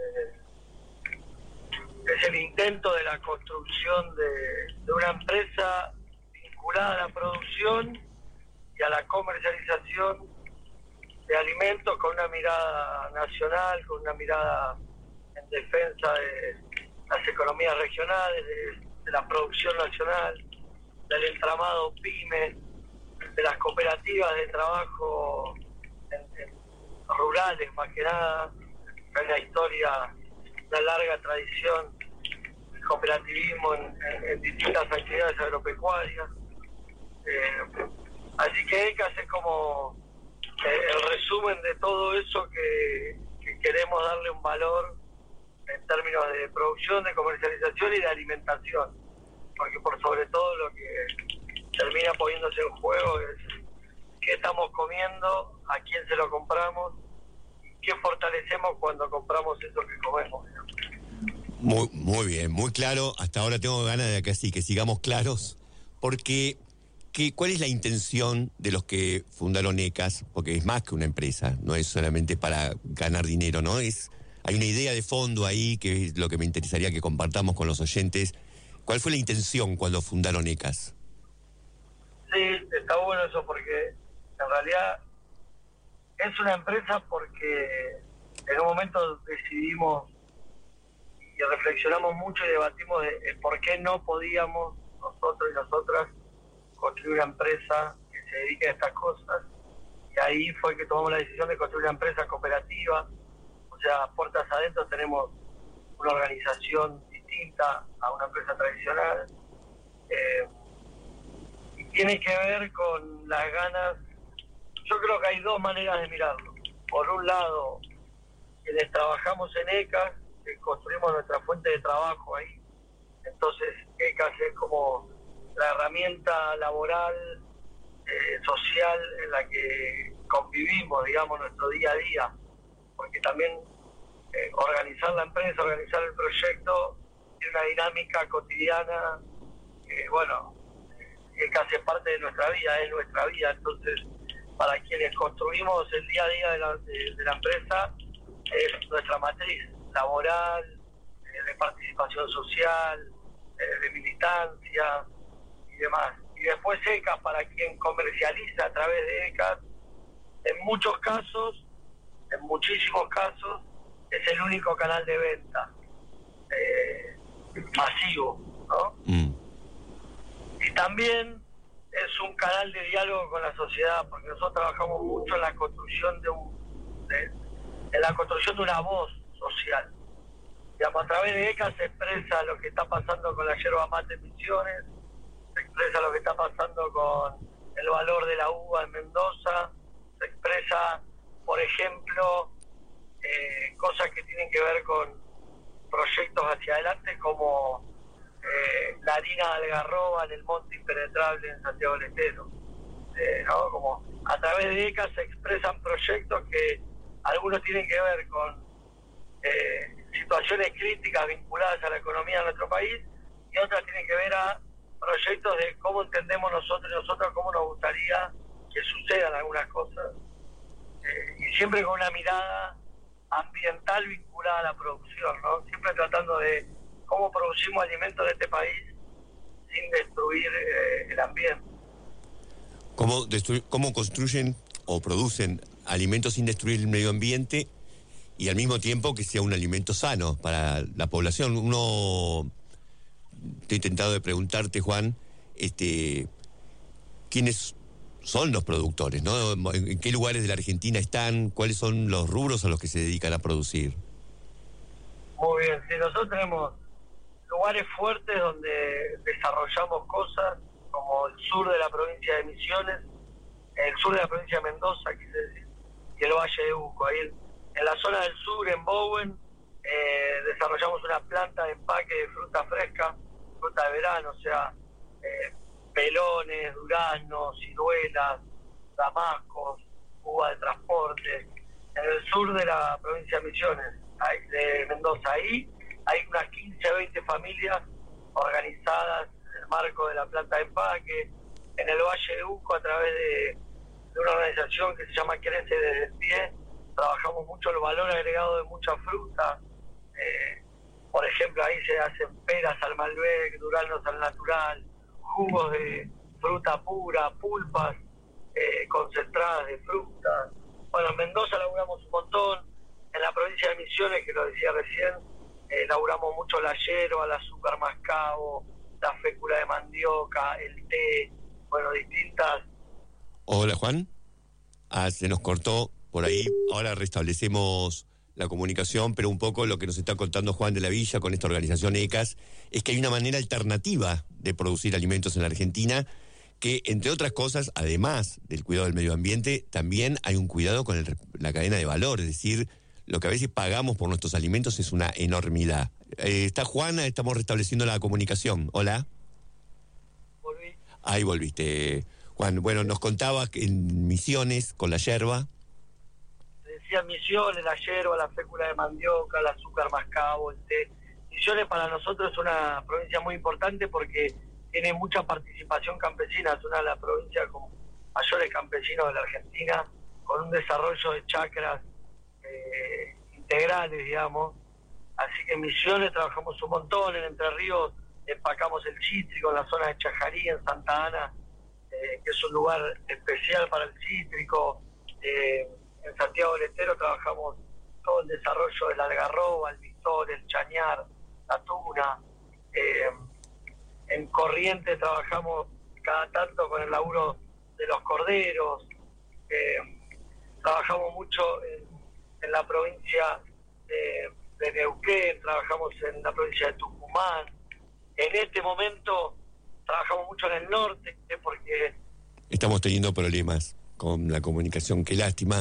K: es el intento de la construcción de una empresa vinculada a la producción y a la comercialización de alimentos con una mirada nacional, con una mirada en defensa de las economías regionales, de la producción nacional, del entramado PYME, de las cooperativas de trabajo en rurales más que nada. Hay una historia, una larga tradición de cooperativismo en distintas actividades agropecuarias. Así que ECAS es como el resumen de todo eso que queremos darle un valor en términos de producción, de comercialización y de alimentación, porque por sobre todo lo que termina poniéndose en juego es qué estamos comiendo, a quién se lo compramos, y qué fortalecemos cuando compramos eso que comemos.
B: Muy bien, muy claro. Hasta ahora tengo ganas de que sigamos claros, porque ¿cuál es la intención de los que fundaron ECAS? Porque es más que una empresa, no es solamente para ganar dinero, ¿no? Hay una idea de fondo ahí que es lo que me interesaría que compartamos con los oyentes. ¿Cuál fue la intención cuando fundaron ECAS?
K: Sí, está bueno eso porque en realidad es una empresa porque en un momento decidimos y reflexionamos mucho y debatimos de por qué no podíamos nosotros y nosotras construir una empresa que se dedique a estas cosas, y ahí fue que tomamos la decisión de construir una empresa cooperativa. O sea, puertas adentro tenemos una organización distinta distinta a una empresa tradicional. Y tiene que ver con las ganas. Yo creo que hay dos maneras de mirarlo. Por un lado, quienes trabajamos en ECAS, que construimos nuestra fuente de trabajo ahí. Entonces, ECAS es como la herramienta laboral, social en la que convivimos, digamos, nuestro día a día. Porque también organizar la empresa, organizar el proyecto, tiene una dinámica cotidiana, ECAS es parte de nuestra vida, es nuestra vida. Entonces, para quienes construimos el día a día de la empresa, es nuestra matriz laboral, de participación social, de militancia y demás. Y después ECAS, para quien comercializa a través de ECAS, en muchos casos, en muchísimos casos, es el único canal de venta masivo, ¿no? Y también es un canal de diálogo con la sociedad, porque nosotros trabajamos mucho en la construcción de una voz social. Digamos, a través de ECAS se expresa lo que está pasando con la yerba mate en Misiones, se expresa lo que está pasando con el valor de la uva en Mendoza, se expresa, por ejemplo, cosas que tienen que ver con proyectos hacia adelante, como la harina de algarroba en el Monte Impenetrable en Santiago del Estero, ¿no? Como a través de ECAS se expresan proyectos que algunos tienen que ver con situaciones críticas vinculadas a la economía de nuestro país, y otras tienen que ver a proyectos de cómo entendemos nosotros cómo nos gustaría que sucedan algunas cosas, y siempre con una mirada ambiental vinculada a la producción, ¿no? Siempre tratando de cómo producimos alimentos de este país sin destruir el ambiente.
B: ¿Cómo construyen o producen alimentos sin destruir el medio ambiente y al mismo tiempo que sea un alimento sano para la población? Estoy tentado de preguntarte, Juan, ¿quiénes son los productores, ¿no? ¿En qué lugares de la Argentina están? ¿Cuáles son los rubros a los que se dedican a producir?
K: Muy bien, sí, nosotros tenemos lugares fuertes donde desarrollamos cosas, como el sur de la provincia de Misiones, el sur de la provincia de Mendoza, quise decir, y el Valle de Uco. Ahí en la zona del sur, en Bowen, desarrollamos una planta de empaque de fruta fresca, fruta de verano, o sea, pelones, duraznos, ciruelas, damascos, uva de transporte. En el sur de la provincia de Misiones, de Mendoza, ahí hay unas 15 o 20 familias organizadas en el marco de la planta de empaque. En el Valle de Uco, a través de una organización que se llama Crece desde el Pie, trabajamos mucho el valor agregado de muchas frutas. Por ejemplo, ahí se hacen peras al Malbec, duraznos al natural, jugos de fruta pura, pulpas concentradas de fruta. Bueno, en Mendoza laburamos un montón. En la provincia de Misiones, que lo decía recién, laburamos mucho la yerba, el azúcar mascabo, la fécula de mandioca, el té, bueno, distintas.
B: Hola, Juan. Se nos cortó por ahí. Ahora restablecemos la comunicación, pero un poco lo que nos está contando Juan de la Villa con esta organización ECAS es que hay una manera alternativa de producir alimentos en la Argentina que, entre otras cosas, además del cuidado del medio ambiente, también hay un cuidado con la cadena de valor, es decir, lo que a veces pagamos por nuestros alimentos es una enormidad. ¿Está Juan? Estamos restableciendo la comunicación. Hola.
K: Volví.
B: Ahí volviste, Juan. Bueno, nos contabas que en Misiones, con la yerba.
K: Decía Misiones, la yerba, la fécula de mandioca, el azúcar mascabo, el té. Misiones para nosotros es una provincia muy importante porque tiene mucha participación campesina, es una de las provincias con mayores campesinos de la Argentina, con un desarrollo de chacras integrales, digamos. Así que en Misiones trabajamos un montón. En Entre Ríos empacamos el cítrico, en la zona de Chajarí, en Santa Ana, que es un lugar especial para el cítrico. En Santiago del Estero trabajamos todo el desarrollo del algarroba, el bisol, el chañar, la tuna. En Corrientes trabajamos cada tanto con el laburo de los corderos. Trabajamos mucho en la provincia de Neuquén, trabajamos en la provincia de Tucumán. Tucumán. En este momento trabajamos mucho en el norte, porque
B: estamos teniendo problemas con la comunicación, qué lástima.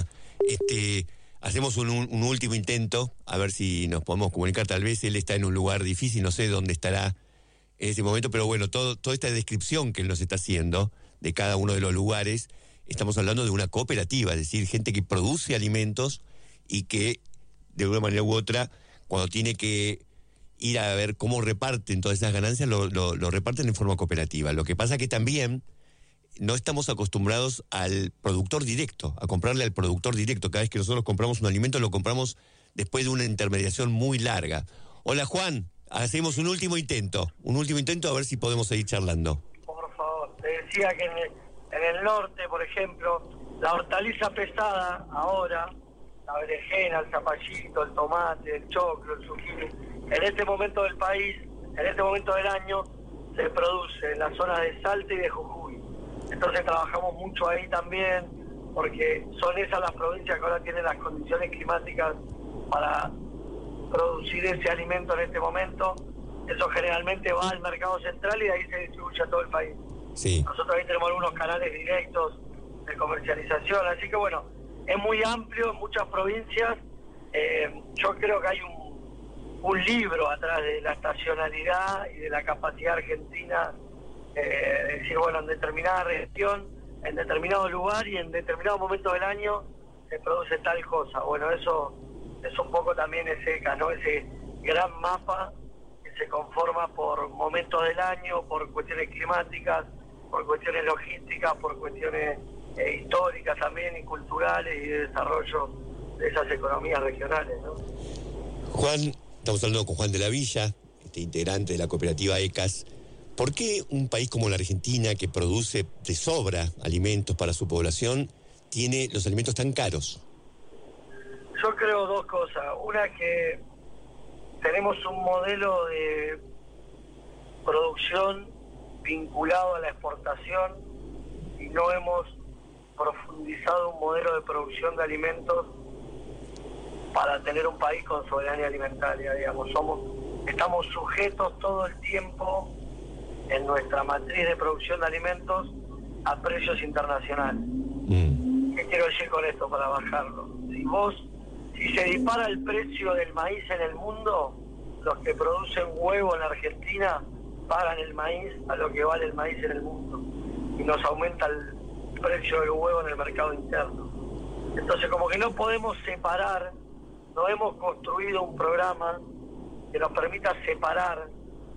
B: Hacemos un último intento, a ver si nos podemos comunicar. Tal vez él está en un lugar difícil, no sé dónde estará en ese momento, pero bueno, toda esta descripción que él nos está haciendo de cada uno de los lugares, estamos hablando de una cooperativa, es decir, gente que produce alimentos y que, de una manera u otra, cuando tiene que ir a ver cómo reparten todas esas ganancias, lo reparten en forma cooperativa. Lo que pasa que también no estamos acostumbrados al productor directo, a comprarle al productor directo. Cada vez que nosotros compramos un alimento, lo compramos después de una intermediación muy larga. Hola, Juan, hacemos un último intento a ver si podemos seguir charlando.
K: Por favor, te decía que en el norte, por ejemplo, la hortaliza pesada ahora, la berenjena, el zapallito, el tomate, el choclo, el zucchini, en este momento del país, en este momento del año, se produce en las zonas de Salta y de Jujuy. Entonces trabajamos mucho ahí también, porque son esas las provincias que ahora tienen las condiciones climáticas para producir ese alimento en este momento. Eso generalmente va al mercado central y de ahí se distribuye a todo el país.
B: Sí.
K: Nosotros ahí tenemos algunos canales directos de comercialización, así que bueno, es muy amplio en muchas provincias. Yo creo que hay un libro atrás de la estacionalidad y de la capacidad argentina, es decir, bueno, en determinada región, en determinado lugar y en determinado momento del año se produce tal cosa. Bueno, eso es un poco también ese gran mapa que se conforma por momentos del año, por cuestiones climáticas, por cuestiones logísticas, por cuestiones históricas también y culturales y de desarrollo de esas economías regionales, ¿no?
B: Juan, estamos hablando con Juan de la Villa, integrante de la cooperativa ECAS. ¿Por qué un país como la Argentina, que produce de sobra alimentos para su población, tiene los alimentos tan caros?
K: Yo creo dos cosas. Una, que tenemos un modelo de producción vinculado a la exportación y no hemos profundizado un modelo de producción de alimentos para tener un país con soberanía alimentaria, digamos. Estamos sujetos todo el tiempo en nuestra matriz de producción de alimentos a precios internacionales. ¿Qué quiero decir con esto para bajarlo? Si se dispara el precio del maíz en el mundo, los que producen huevo en Argentina pagan el maíz a lo que vale el maíz en el mundo y nos aumenta el precio del huevo en el mercado interno. Entonces, como que no podemos separar, no hemos construido un programa que nos permita separar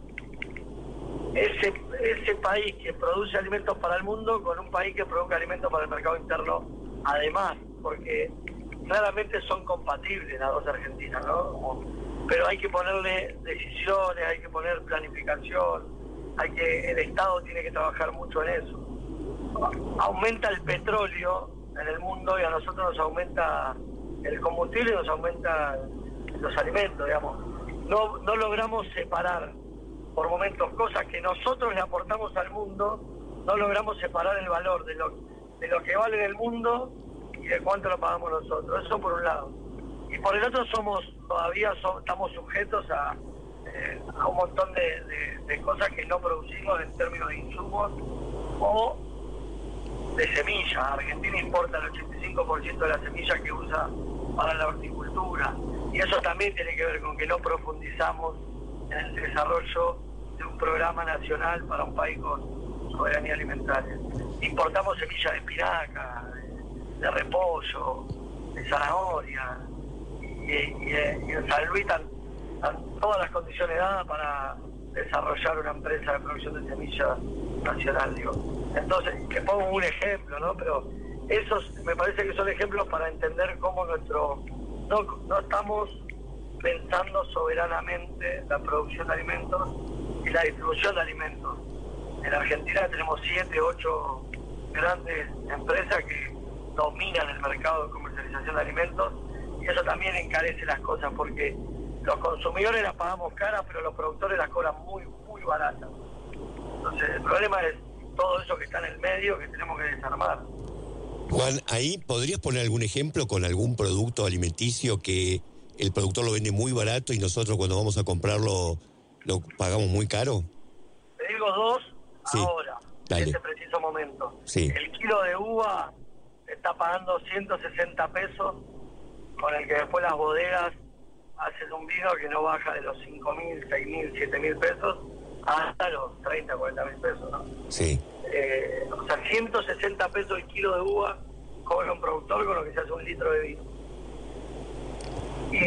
K: ese país que produce alimentos para el mundo con un país que produce alimentos para el mercado interno, además, porque claramente son compatibles las dos Argentinas, ¿no? Pero hay que ponerle decisiones, hay que poner planificación, el Estado tiene que trabajar mucho en eso. Aumenta el petróleo en el mundo y a nosotros nos aumenta el combustible y nos aumenta los alimentos, digamos. No logramos separar por momentos cosas que nosotros le aportamos al mundo, no logramos separar el valor de lo que vale en el mundo y de cuánto lo pagamos nosotros. Eso por un lado. Y por el otro estamos sujetos a un montón de cosas que no producimos en términos de insumos o de semillas. Argentina importa el 85% de las semillas que usa para la horticultura. Y eso también tiene que ver con que no profundizamos en el desarrollo de un programa nacional para un país con soberanía alimentaria. Importamos semillas de espinaca, de repollo, de zanahoria, y en San Luis están todas las condiciones dadas para desarrollar una empresa de producción de semillas nacional, digo. Entonces, te pongo un ejemplo, ¿no? Pero esos me parece que son ejemplos para entender cómo no estamos pensando soberanamente la producción de alimentos y la distribución de alimentos. En Argentina tenemos 7, 8 grandes empresas que dominan el mercado de comercialización de alimentos y eso también encarece las cosas porque los consumidores las pagamos caras, pero los productores las cobran muy, muy baratas. Entonces el problema es todo eso que está en el medio que tenemos que desarmar.
B: Juan, ahí podrías poner algún ejemplo con algún producto alimenticio que el productor lo vende muy barato y nosotros cuando vamos a comprarlo ¿Lo pagamos muy caro?
K: Te digo dos
B: Sí,
K: ahora,
B: dale.
K: en este preciso momento.
B: Sí.
K: El kilo de uva se está pagando 160 pesos, con el que después las bodegas hacen un vino que no baja de los 5.000, 6.000, 7.000 pesos hasta los 30, 40.000 pesos, ¿no?
B: Sí.
K: O sea, 160 pesos el kilo de uva cobra un productor con lo que se hace un litro de vino. Y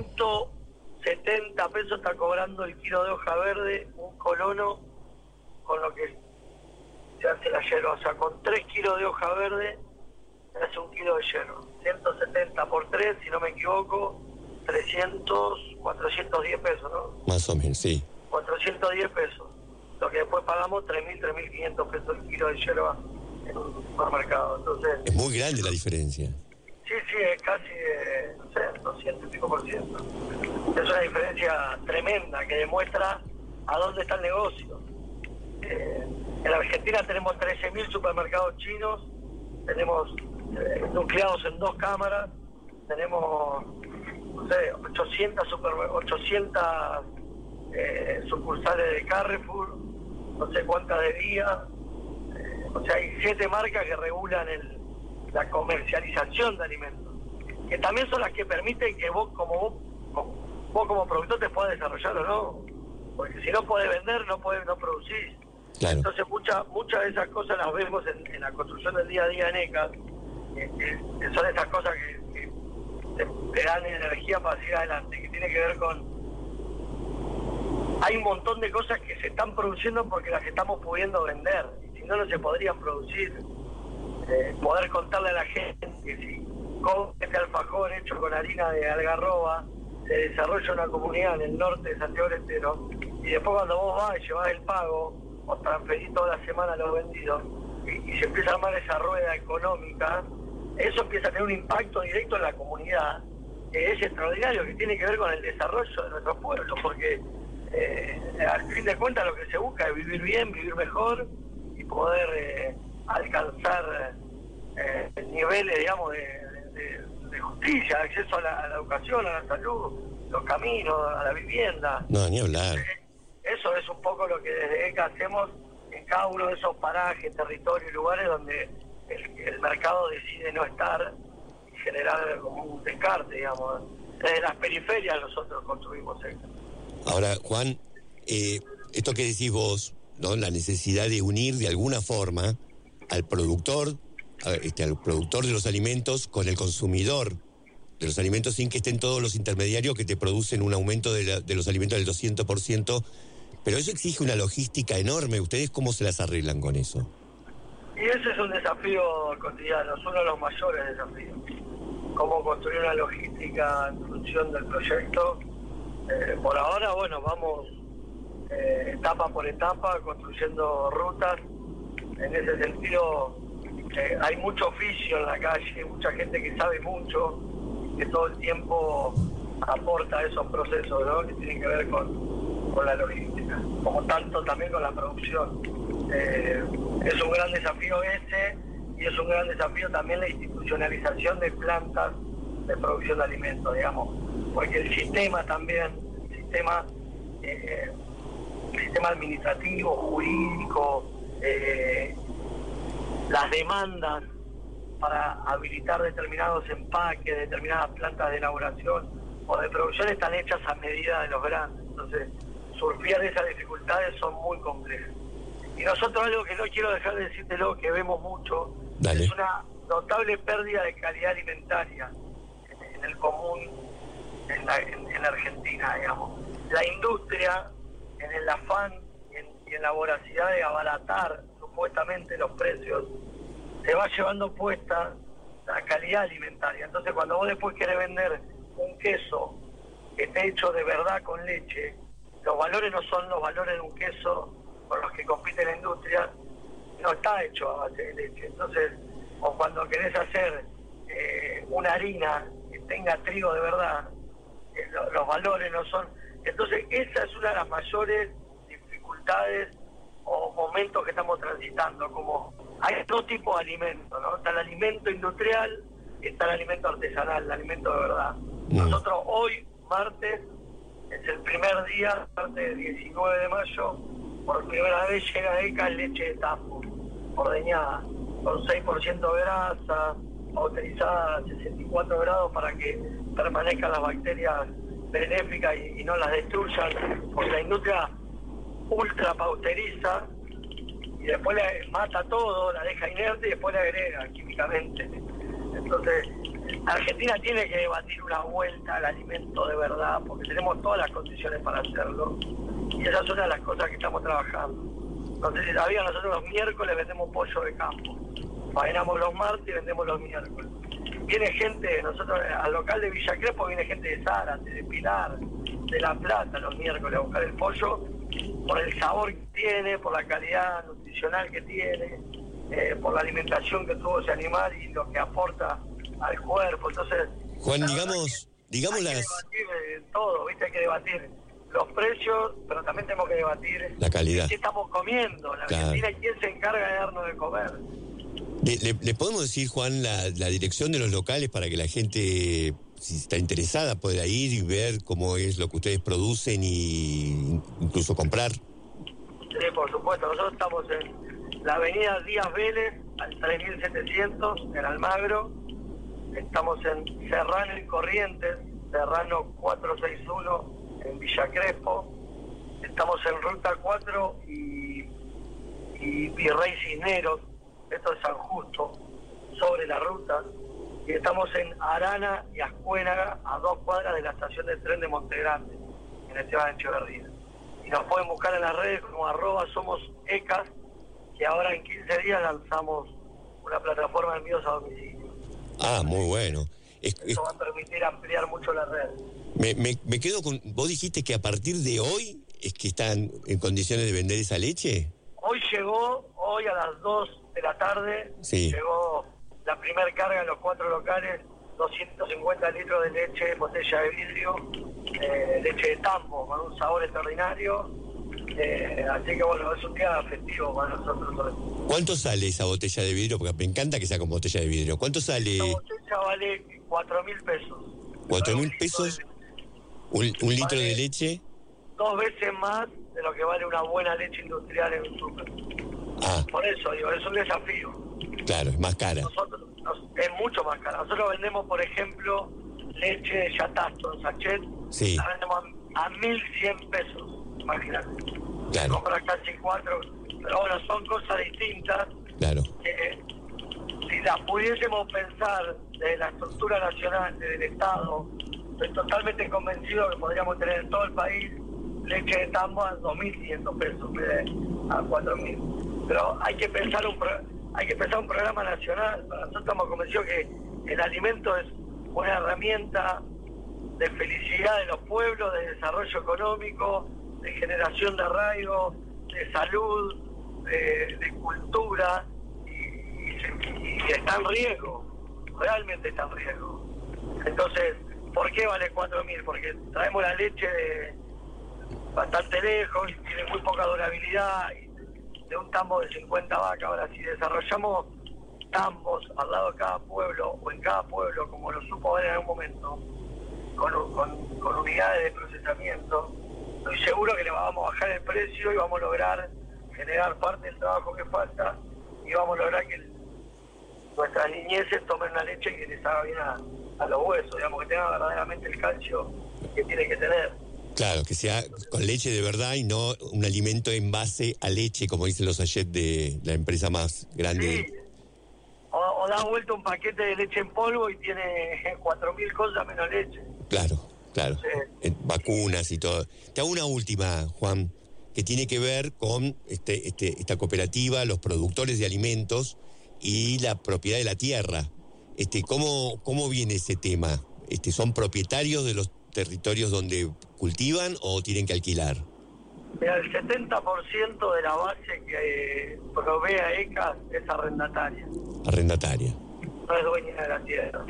K: 170 pesos está cobrando el kilo de hoja verde, un colono, con lo que se hace la yerba. O sea, con 3 kilos de hoja verde se hace un kilo de yerba. 170 por 3, si no me equivoco, 410 pesos, ¿no?
B: Más o menos, sí.
K: 410 pesos. Lo que después pagamos 3.000, 3.500 pesos el kilo de yerba en un supermercado. Entonces,
B: Es muy grande la diferencia.
K: sí, es casi, no sé, 200 y pico %. Es una diferencia tremenda que demuestra a dónde está el negocio. En Argentina tenemos 13.000 supermercados chinos, tenemos nucleados en 2 cámaras, tenemos, no sé, 800 sucursales de Carrefour, no sé cuántas de Día, o sea, hay 7 marcas que regulan la comercialización de alimentos, que también son las que permiten que vos como productor te puedas desarrollar o no, porque si no podés vender, no producís.
B: Claro.
K: Entonces muchas de esas cosas las vemos en la construcción del día a día en ECA, que son esas cosas que te dan energía para seguir adelante, que tiene que ver con... Hay un montón de cosas que se están produciendo porque las estamos pudiendo vender, y si no se podrían producir. Poder contarle a la gente que si con este alfajor hecho con harina de algarroba se desarrolla una comunidad en el norte de Santiago del Estero, y después cuando vos vas y llevas el pago o transferís toda la semana los vendidos y se empieza a armar esa rueda económica, eso empieza a tener un impacto directo en la comunidad, que es extraordinario, que tiene que ver con el desarrollo de nuestros pueblos, porque al fin de cuentas lo que se busca es vivir bien, vivir mejor y poder alcanzar niveles, digamos, de justicia, acceso a la educación, a la salud, los caminos, a la vivienda.
B: No, ni hablar.
K: Eso es un poco lo que desde ECA hacemos en cada uno de esos parajes, territorios y lugares donde el mercado decide no estar y generar como un descarte, digamos. Desde las periferias nosotros construimos ECA.
B: Ahora, Juan, esto que decís vos, ¿no? La necesidad de unir de alguna forma al productor de los alimentos con el consumidor de los alimentos, sin que estén todos los intermediarios que te producen un aumento de los alimentos del 200%, pero eso exige una logística enorme. ¿Ustedes cómo se las arreglan con eso?
K: Y ese es un desafío cotidiano, es uno de los mayores desafíos. Cómo construir una logística en función del proyecto. Por ahora, bueno, vamos etapa por etapa construyendo rutas. En ese sentido, hay mucho oficio en la calle, mucha gente que sabe mucho, que todo el tiempo aporta esos procesos, ¿no? Que tienen que ver con la logística, como tanto también con la producción. Es un gran desafío ese, y es un gran desafío también la institucionalización de plantas de producción de alimentos, digamos, porque el sistema también, sistema administrativo, jurídico, las demandas para habilitar determinados empaques, determinadas plantas de elaboración o de producción están hechas a medida de los grandes. Entonces, surfear esas dificultades son muy complejas. Y nosotros, algo que no quiero dejar de decírtelo, que vemos mucho,
B: Dale.
K: es una notable pérdida de calidad alimentaria en el común en la Argentina, digamos. La industria, en el afán y en la voracidad de abaratar supuestamente los precios, se va llevando puesta la calidad alimentaria. Entonces, cuando vos después querés vender un queso que esté hecho de verdad con leche, los valores no son los valores de un queso con los que compite la industria, no está hecho a base de leche. Entonces, o cuando querés hacer una harina que tenga trigo de verdad, los valores no son... Entonces, esa es una de las mayores dificultades o momentos que estamos transitando. Como hay dos tipos de alimentos, ¿no? Está el alimento industrial y está el alimento artesanal, el alimento de verdad. Nosotros hoy, martes, es el primer primer día, parte del 19 de mayo, por primera vez llega ECA leche de tambo, ordeñada, con 6% de grasa, autorizada a 64 grados para que permanezcan las bacterias benéficas y no las destruyan, porque la industria ultra pasteuriza y después le mata todo, la deja inerte y después le agrega químicamente. Entonces, Argentina tiene que debatir una vuelta al alimento de verdad, porque tenemos todas las condiciones para hacerlo, y esa es una de las cosas que estamos trabajando. No sé si sabían, nosotros los miércoles vendemos pollo de campo, faenamos los martes y vendemos los miércoles. Viene gente, nosotros al local de Villa Crespo viene gente de Zárate, de Pilar, de La Plata los miércoles a buscar el pollo, por el sabor que tiene, por la calidad nutricional que tiene, por la alimentación que tuvo ese animal y lo que aporta al cuerpo. Entonces,
B: Juan, digamos
K: hay que debatir todo, ¿viste? Hay que debatir los precios, pero también tenemos que debatir
B: la calidad.
K: ¿Qué estamos comiendo? La Argentina, ¿quién se encarga de darnos de comer?
B: ¿Le podemos decir, Juan, la dirección de los locales para que la gente, si está interesada, pueda ir y ver cómo es lo que ustedes producen y incluso comprar?
K: Sí, por supuesto. Nosotros estamos en la avenida Díaz Vélez, al 3700, en Almagro. Estamos en Serrano y Corrientes, Serrano 461, en Villa Crespo. Estamos en Ruta 4 y Virrey Cisneros, esto es San Justo, sobre la ruta. Y estamos en Arana y Ascuénaga, a 2 cuadras de la estación de tren de Montegrande, en Esteban Echeverría. Y nos pueden buscar en las redes como @somosecas, que ahora en 15 días lanzamos una plataforma de envíos a domicilio.
B: Ah, muy bueno.
K: Eso va a permitir ampliar mucho la red.
B: Me quedo con... ¿Vos dijiste que a partir de hoy es que están en condiciones de vender esa leche?
K: Hoy a las 2 de la tarde,
B: sí,
K: llegó la primer carga en los 4 locales, 250 litros de leche, botella de vidrio, leche de tambo, con un sabor extraordinario. Así que bueno, es un día festivo para nosotros hoy.
B: ¿Cuánto sale esa botella de vidrio? Porque me encanta que sea con botella de vidrio. ¿Cuánto sale?
K: La botella vale 4.000 pesos.
B: ¿4.000 pesos? ¿Un litro de leche?
K: 2 veces más de lo que vale una buena leche industrial en un súper. Por eso digo, es un desafío.
B: Claro, es más cara.
K: Es mucho más cara. Nosotros vendemos, por ejemplo, leche de Yatasto en sachet.
B: Sí.
K: La vendemos a 1.100 pesos, imagínate.
B: Claro.
K: Compras casi 4. Pero bueno, son cosas distintas.
B: Claro.
K: Que si las pudiésemos pensar desde la estructura nacional, desde el Estado, estoy totalmente convencido que podríamos tener en todo el país leche de tambo a 2.500 pesos, a 4.000. Pero hay que pensar un programa nacional. Nosotros estamos convencidos que el alimento es una herramienta de felicidad de los pueblos, de desarrollo económico, de generación de arraigo, de salud, de cultura, y está en riesgo, realmente está en riesgo. Entonces, ¿por qué vale 4.000? Porque traemos la leche de bastante lejos, y tiene muy poca durabilidad, y de un tambo de 50 vacas. Ahora, si desarrollamos tambos al lado de cada pueblo, o en cada pueblo, como lo supo ver en algún momento, con unidades de procesamiento, estoy seguro que le vamos a bajar el precio y vamos a lograr generar parte del trabajo que falta, y vamos a lograr que nuestras niñeces tomen una leche que les haga bien a los huesos, digamos, que tenga verdaderamente el calcio que tiene que tener.
B: Claro, que sea con leche de verdad y no un alimento en base a leche, como dicen los sachets de la empresa más grande.
K: Sí. O da vuelta un paquete de leche en polvo y tiene 4.000 cosas menos leche.
B: Claro.
K: Sí.
B: Vacunas y todo. Te hago una última, Juan, que tiene que ver con esta cooperativa, los productores de alimentos y la propiedad de la tierra. ¿Cómo viene ese tema? ¿Son propietarios de los territorios donde cultivan o tienen que alquilar?
K: Mira, el 70% de la base que provee a ECA es arrendataria.
B: Arrendataria.
K: No es dueña de la tierra.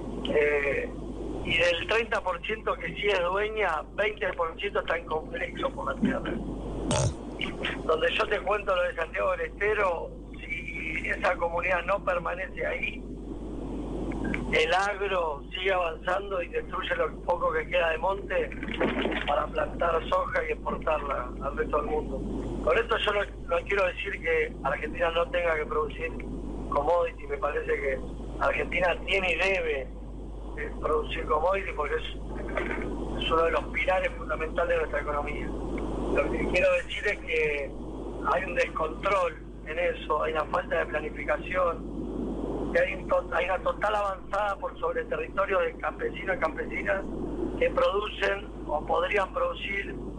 K: Y del 30% que sí es dueña, 20% está en conflicto por la tierra. Donde yo te cuento lo de Santiago del Estero, si esa comunidad no permanece ahí, el agro sigue avanzando y destruye lo poco que queda de monte para plantar soja y exportarla al resto del mundo. Con esto yo no quiero decir que Argentina no tenga que producir commodity. Me parece que Argentina tiene y debe producir commodity porque es uno de los pilares fundamentales de nuestra economía. Lo que quiero decir es que hay un descontrol en eso, hay una falta de planificación, que hay una total avanzada por sobre territorios de campesinos y campesinas que producen o podrían producir